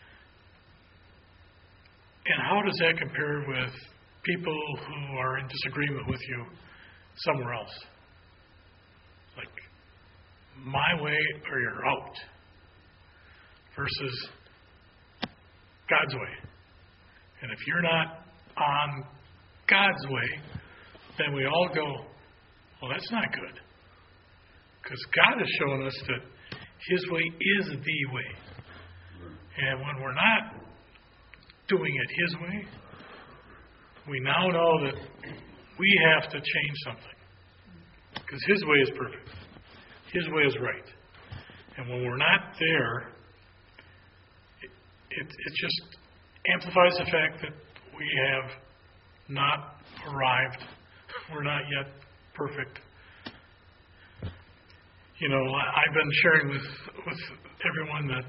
And how does that compare with people who are in disagreement with you somewhere else? Like, my way or you're out. Versus God's way. And if you're not on God's way, then we all go, well, that's not good. Because God has shown us that His way is the way. And when we're not doing it His way, we now know that we have to change something. Because His way is perfect. His way is right. And when we're not there, it just amplifies the fact that we have not arrived. We're not yet perfect. I've been sharing with everyone that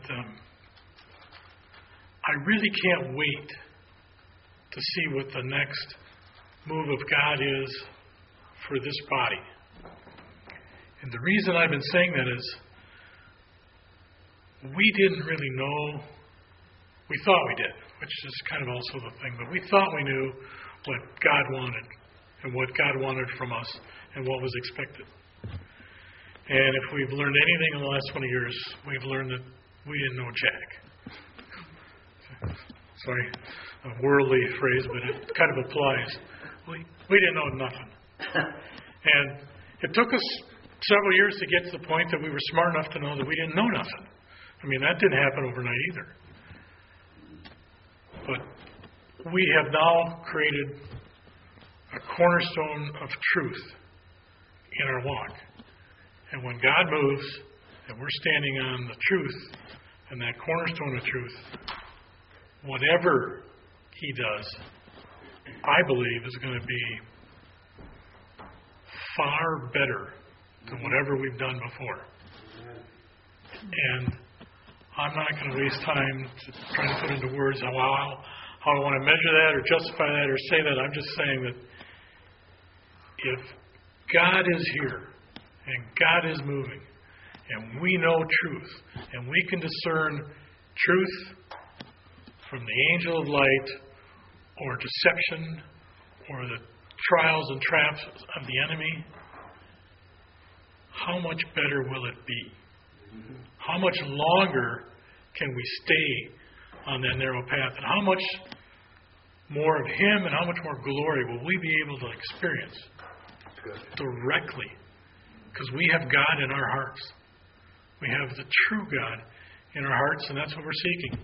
I really can't wait to see what the next move of God is for this body. And the reason I've been saying that is we didn't really know. We thought we did, which is kind of also the thing, but we thought we knew what God wanted and what God wanted from us and what was expected. And if we've learned anything in the last 20 years, we've learned that we didn't know jack. Sorry, a worldly phrase, but it kind of applies. We didn't know nothing. And it took us several years to get to the point that we were smart enough to know that we didn't know nothing. I mean, that didn't happen overnight either. But we have now created a cornerstone of truth in our walk. And when God moves, and we're standing on the truth and that cornerstone of truth, whatever He does I believe, is going to be far better than whatever we've done before. And I'm not going to waste time to try to put into words how I want to measure that or justify that or say that. I'm just saying that if God is here and God is moving and we know truth and we can discern truth from the angel of light or deception or the trials and traps of the enemy, how much better will it be? How much longer can we stay on that narrow path? And how much more of Him and how much more glory will we be able to experience directly? Because we have God in our hearts. We have the true God in our hearts, and that's what we're seeking.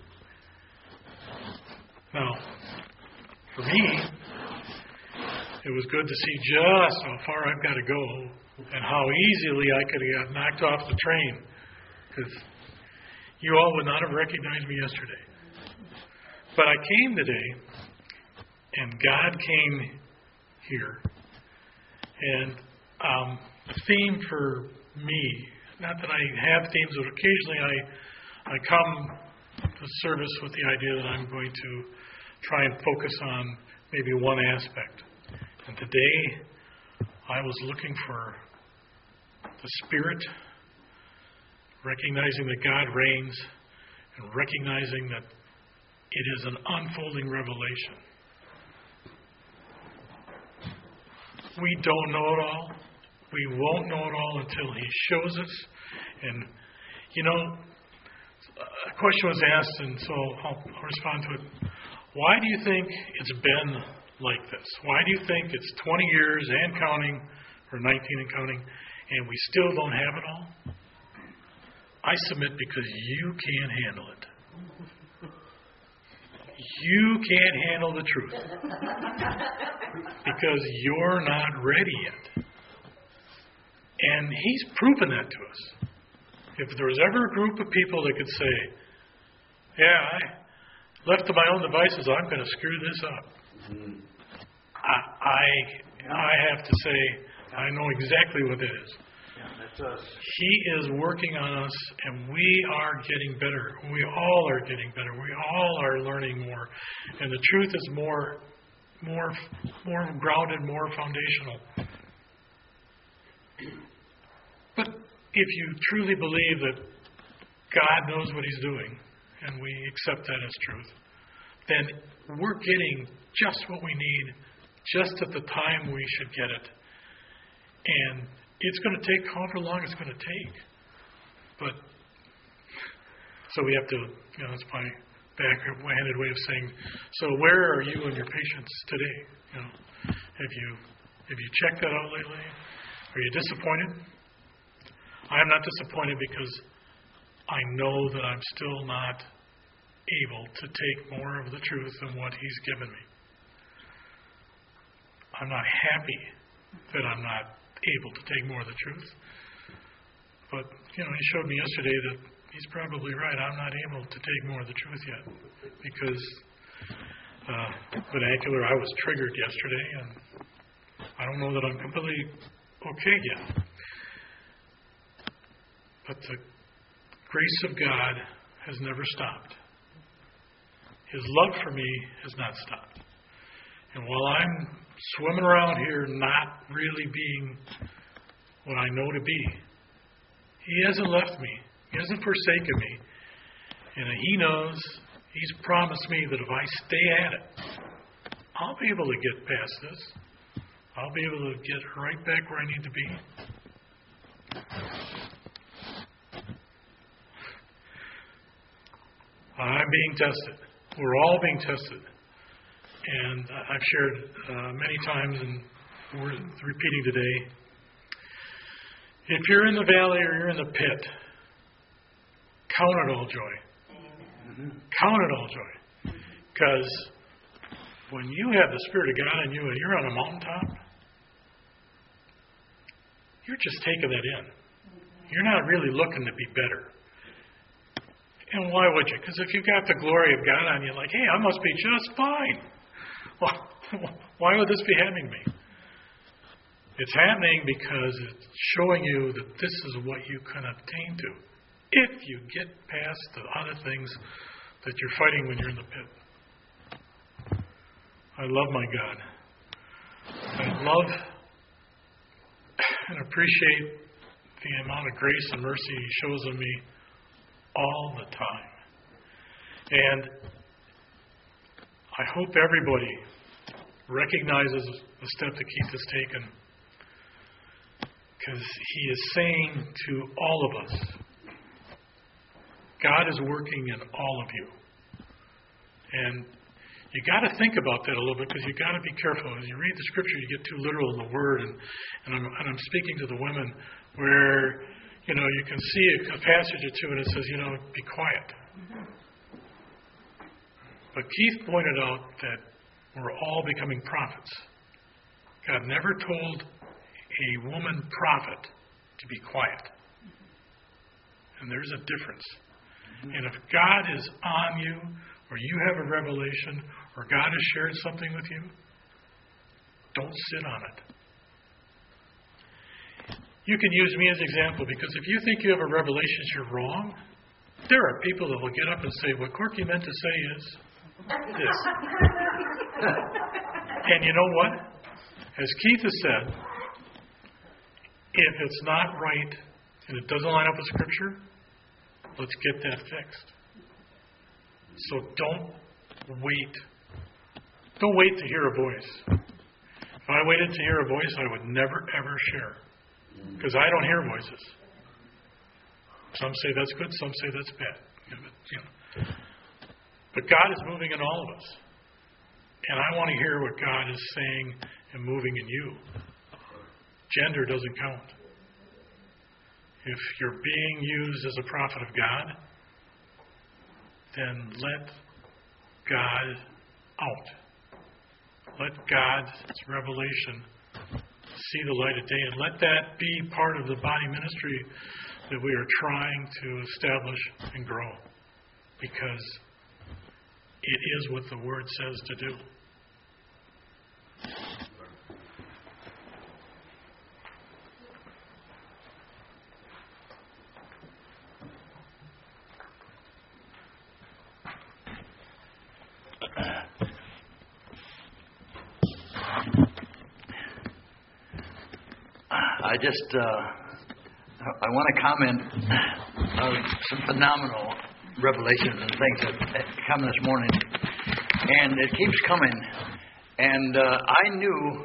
Now, for me, it was good to see just how far I've got to go and how easily I could have got knocked off the train. Because you all would not have recognized me yesterday. But I came today, and God came here. And the theme for me, not that I have themes, but occasionally I come to service with the idea that I'm going to try and focus on maybe one aspect. And today, I was looking for the Spirit, recognizing that God reigns, and recognizing that it is an unfolding revelation. We don't know it all. We won't know it all until He shows us. And, you know, a question was asked, and so I'll respond to it. Why do you think it's been like this? Why do you think it's 20 years and counting, or 19 and counting, and we still don't have it all? I submit because you can't handle it. You can't handle the truth. Because you're not ready yet. And He's proven that to us. If there was ever a group of people that could say, yeah, left to my own devices, I'm going to screw this up. I have to say, I know exactly what it is. He is working on us, and we are getting better. We all are getting better. We all are learning more. And the truth is more grounded, more foundational. But if you truly believe that God knows what He's doing, and we accept that as truth, then we're getting just what we need, just at the time we should get it. And it's going to take however long it's going to take. But, so we have to, that's my backhanded way of saying, so where are you in your patience today? Have you checked that out lately? Are you disappointed? I am not disappointed because I know that I'm still not able to take more of the truth than what He's given me. I'm not happy that I'm not able to take more of the truth. But, He showed me yesterday that He's probably right. I'm not able to take more of the truth yet. Because, vernacular, I was triggered yesterday, and I don't know that I'm completely okay yet. But the grace of God has never stopped. His love for me has not stopped. And while I'm swimming around here not really being what I know to be, He hasn't left me. He hasn't forsaken me. And He knows, He's promised me that if I stay at it, I'll be able to get past this. I'll be able to get right back where I need to be. I'm being tested. We're all being tested. And I've shared many times, and we're repeating today, if you're in the valley or you're in the pit, count it all joy. Count it all joy. Because when you have the Spirit of God in you and you're on a mountaintop, you're just taking that in. You're not really looking to be better. And why would you? Because if you've got the glory of God on you, like, hey, I must be just fine. Well, Why would this be happening to me? It's happening because it's showing you that this is what you can obtain to if you get past the other things that you're fighting when you're in the pit. I love my God. I love and appreciate the amount of grace and mercy He shows on me all the time. And I hope everybody recognizes the step that Keith has taken, because he is saying to all of us, God is working in all of you. And you got to think about that a little bit, because you got to be careful. As you read the scripture, you get too literal in the word. And I'm speaking to the women where, you can see a passage or two and it says, be quiet. But Keith pointed out that we're all becoming prophets. God never told a woman prophet to be quiet. And there's a difference. And if God is on you, or you have a revelation, or God has shared something with you, don't sit on it. You can use me as an example, because if you think you have a revelation, you're wrong. There are people that will get up and say, what Corky meant to say is this. And you know what? As Keith has said, if it's not right and it doesn't line up with Scripture, let's get that fixed. So don't wait. Don't wait to hear a voice. If I waited to hear a voice, I would never, ever share. Because I don't hear voices. Some say that's good, some say that's bad. But God is moving in all of us. And I want to hear what God is saying and moving in you. Gender doesn't count. If you're being used as a prophet of God, then let God out. Let God's revelation see the light of day, and let that be part of the body ministry that we are trying to establish and grow, because it is what the Word says to do. I want to comment on some phenomenal revelations and things that come this morning. And it keeps coming. And I knew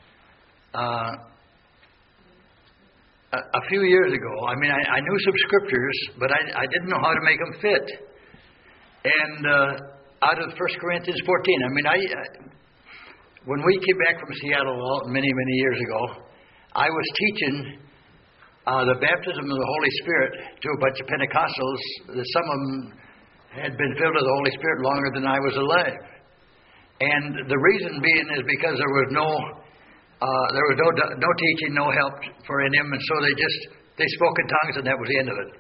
a few years ago, I knew some scriptures, but I didn't know how to make them fit. And out of 1 Corinthians 14, when we came back from Seattle many, many years ago, I was teaching the baptism of the Holy Spirit to a bunch of Pentecostals. Some of them had been filled with the Holy Spirit longer than I was alive. And the reason being is because there was no teaching, no help for them, and so they spoke in tongues, and that was the end of it.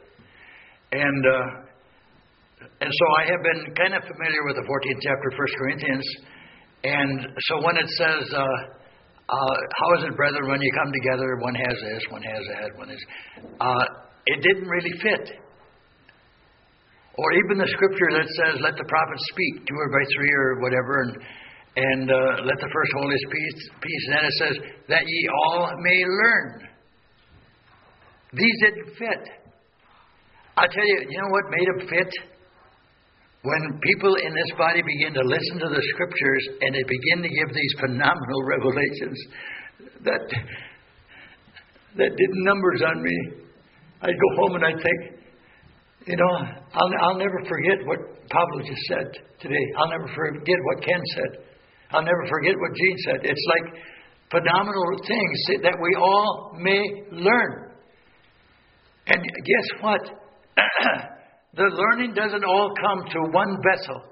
And so I have been kind of familiar with the 14th chapter of 1 Corinthians. And so when it says, how is it, brethren, when you come together, one has this, one has that, one is... it didn't really fit. Or even the scripture that says, let the prophets speak, 2 or by 3 or whatever, and let the first hold his peace. And then it says, that ye all may learn. These didn't fit. I tell you, you know what made them fit? When people in this body begin to listen to the scriptures and they begin to give these phenomenal revelations that did numbers on me, I'd go home and I'd think, I'll never forget what Pablo just said today. I'll never forget what Ken said. I'll never forget what Gene said. It's like phenomenal things that we all may learn. And guess what? The learning doesn't all come to one vessel.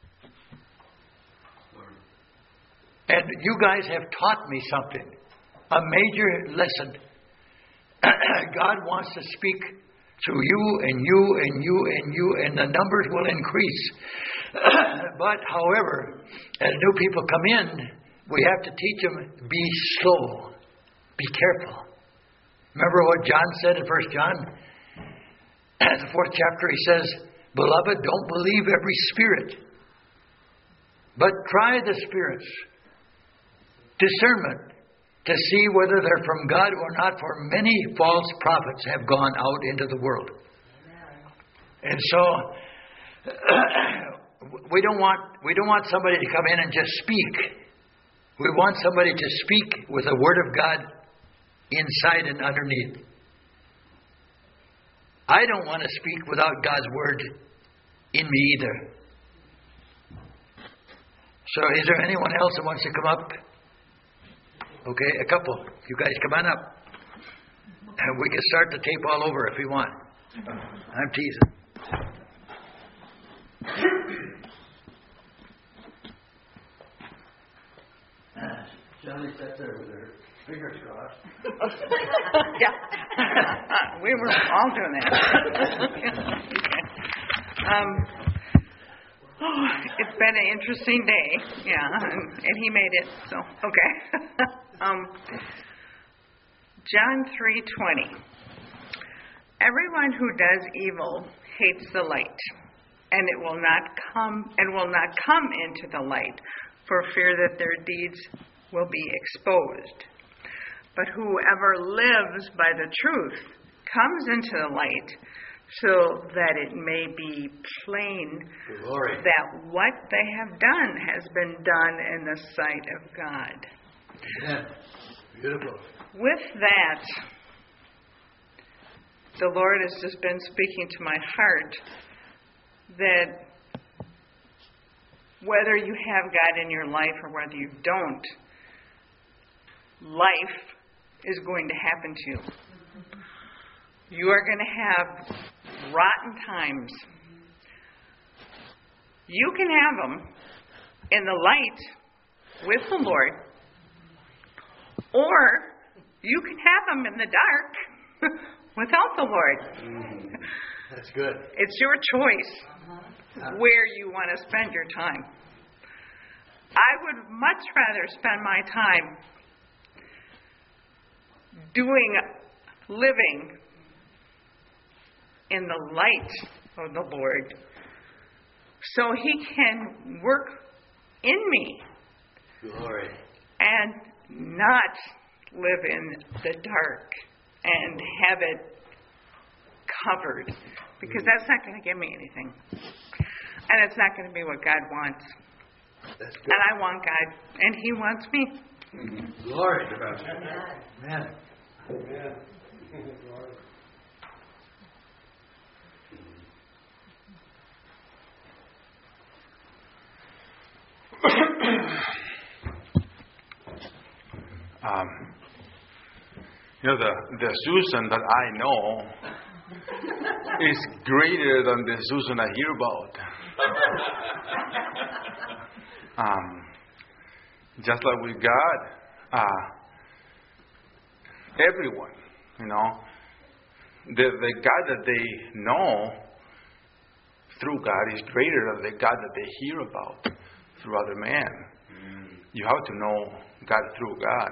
And you guys have taught me something. A major lesson. God wants to speak through you and you and you and you, and the numbers will increase. But, however, as new people come in, we have to teach them, be slow, be careful. Remember what John said in 1 John? The 4th chapter, he says, Beloved, don't believe every spirit, but try the spirits. Discernment, to see whether they're from God or not, for many false prophets have gone out into the world. And so, we don't want somebody to come in and just speak. We want somebody to speak with the Word of God inside and underneath. I don't want to speak without God's Word in me either. So is there anyone else that wants to come up? Okay, a couple. You guys come on up. And we can start the tape all over if you want. I'm teasing. Shelley sat there with her fingers crossed. Yeah. We were all doing that. It's been an interesting day. Yeah, and he made it, so, okay. John 3:20. Everyone who does evil hates the light, and will not come into the light for fear that their deeds will be exposed. But whoever lives by the truth comes into the light, so that it may be plain that what they have done has been done in the sight of God. Yeah. Beautiful. With that, the Lord has just been speaking to my heart that whether you have God in your life or whether you don't, life is going to happen to you. You are going to have rotten times. You can have them in the light with the Lord, or you can have them in the dark without the Lord. That's good. It's your choice where you want to spend your time. I would much rather spend my time living in the light of the Lord, so He can work in me. Glory. And not live in the dark and have it covered, because that's not going to give me anything. And it's not going to be what God wants. That's good. And I want God, and He wants me. Glory. Amen. The Susan that I know is greater than the Susan I hear about. Just like with God, everyone, the God that they know through God is greater than the God that they hear about through other men. You have to know God through God.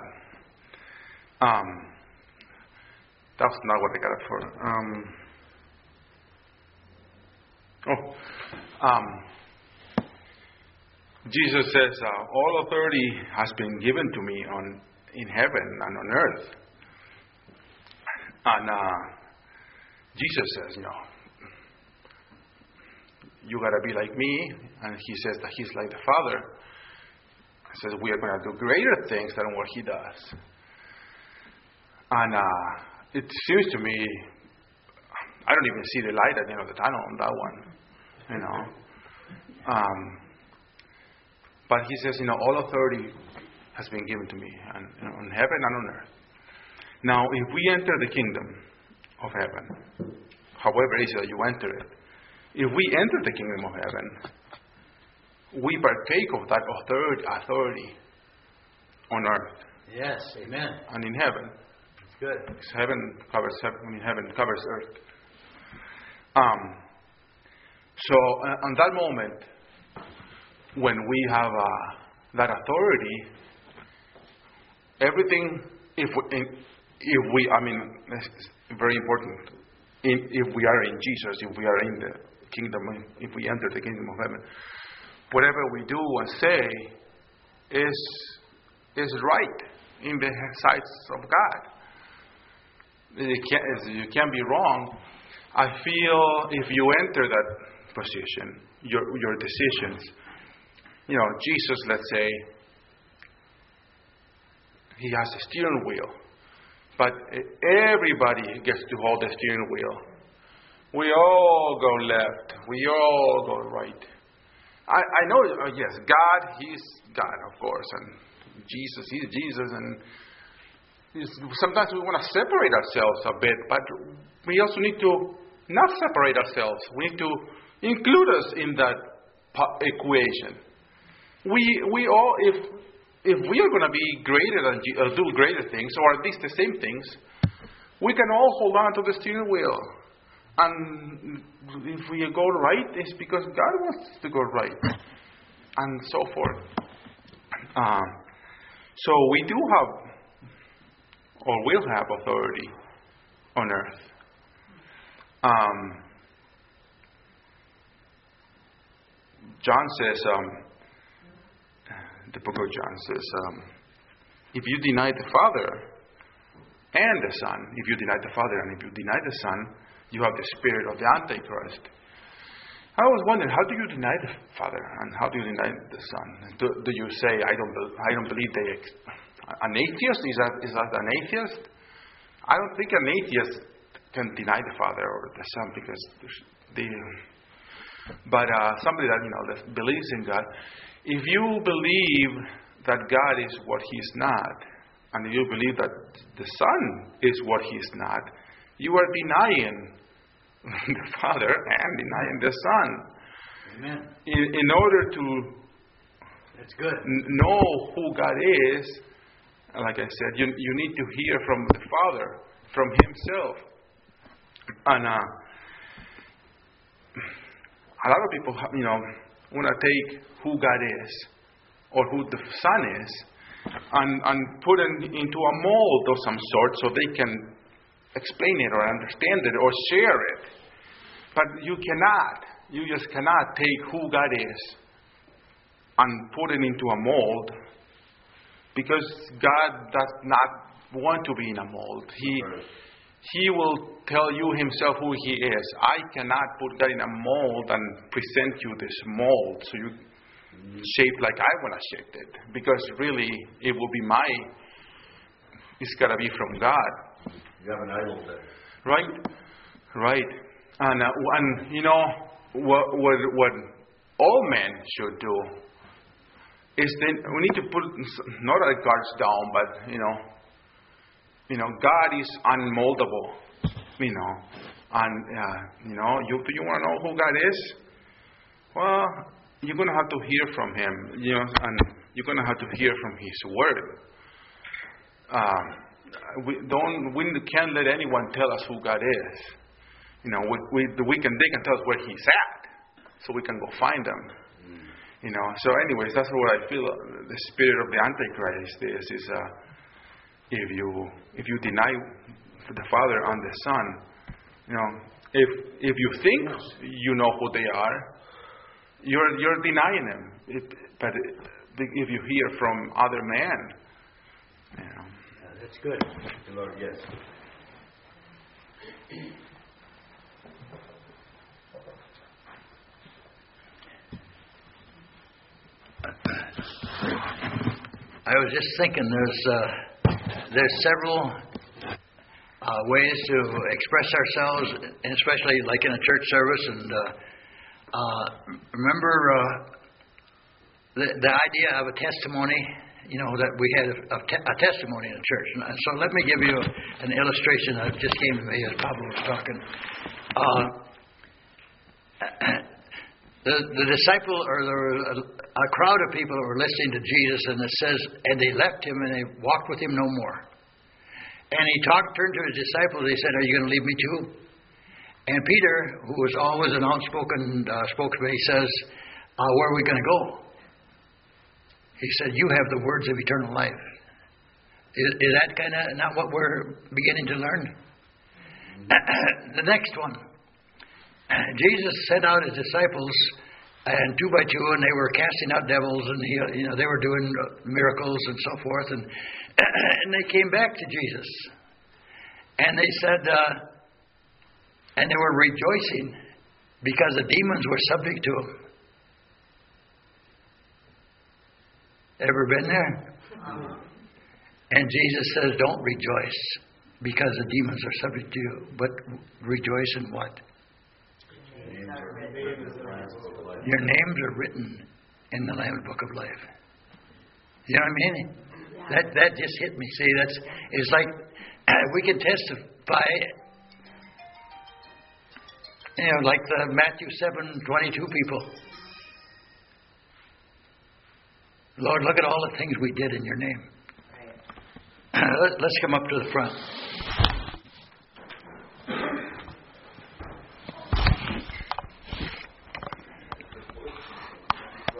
That's not what I got it for. Jesus says, all authority has been given to me in heaven and on earth. And Jesus says, you got to be like me. And He says that He's like the Father. He says we are going to do greater things than what He does. And it seems to me, I don't even see the light at the end of the tunnel on that one. But He says, all authority has been given to me, and on heaven and on earth. Now, if we enter the kingdom of heaven, however it is that you enter it, if we enter the kingdom of heaven, we partake of that authority on earth. Yes, amen. And in heaven. That's good. Because heaven covers earth. So, on that moment, when we have that authority everything, if we, I mean, it's very important. If we are in Jesus, if we are in the kingdom, if we enter the kingdom of heaven, whatever we do and say is right in the sight of God. You can't be wrong. I feel if you enter that position, your decisions, Jesus, let's say, he has a steering wheel, but everybody gets to hold the steering wheel. We all go left. We all go right. I know, yes, God, He's God, of course, and Jesus, He's Jesus, and sometimes we want to separate ourselves a bit, but we also need to not separate ourselves. We need to include us in that equation. We all, if we are going to be greater than do greater things, or at least the same things, we can all hold on to the steering wheel. And if we go right, it's because God wants us to go right, and so forth. So we do have, or will have, authority on earth. John says, the book of John says, if you deny the Father and the Son, if you deny the Father and if you deny the Son, you have the spirit of the Antichrist. I was wondering, how do you deny the Father and how do you deny the Son? Do you say, I don't believe they? An atheist, is that an atheist? I don't think an atheist can deny the Father or the Son because but somebody that believes in God. If you believe that God is what He's not, and you believe that the Son is what He's not, you are denying the Father and denying the Son. Amen. In order to That's good. Know who God is, like I said, you need to hear from the Father, from Himself. And a lot of people, want to take who God is or who the Son is and put it into a mold of some sort so they can explain it or understand it or share it. But you cannot. You just cannot take who God is and put it into a mold, because God does not want to be in a mold. He will tell you Himself who He is. I cannot put God in a mold and present you this mold so you shape like I want to shape it, because really it will be it's got to be from God. You have an idol there. Right. And what all men should do is then we need to put not our guards down, but God is unmoldable. And you want to know who God is? Well, you're going to have to hear from Him, and you're going to have to hear from His Word. We can't let anyone tell us who God is. They can tell us where He's at, so we can go find Him. So anyways, that's what I feel the spirit of the Antichrist is if you deny the Father and the Son, if you think you know who they are, you're denying Him. But if you hear from other men, that's good. Lord, yes. I was just thinking there's several ways to express ourselves, and especially like in a church service. And remember the idea of a testimony, that we had a testimony in a church. And so let me give you an illustration that just came to me as Pablo was talking. The disciple, or a crowd of people were listening to Jesus, and it says, and they left Him and they walked with Him no more. And He turned to His disciples. He said, "Are you going to leave me too?" And Peter, who was always an outspoken spokesman, he says, "Where are we going to go?" He said, "You have the words of eternal life. Is that kind of not what we're beginning to learn? The next one. Jesus sent out his disciples, and 2 by 2, and they were casting out devils, and they were doing miracles and so forth, and and they came back to Jesus, and they said, and they were rejoicing because the demons were subject to them. Ever been there? And Jesus says, don't rejoice because the demons are subject to you, but rejoice in what? Your names are written in the Lamb's Book of Life. You know what I mean? That just hit me. See, it's like we can testify, like the Matthew 7:22 people. Lord, look at all the things we did in your name. Let's come up to the front.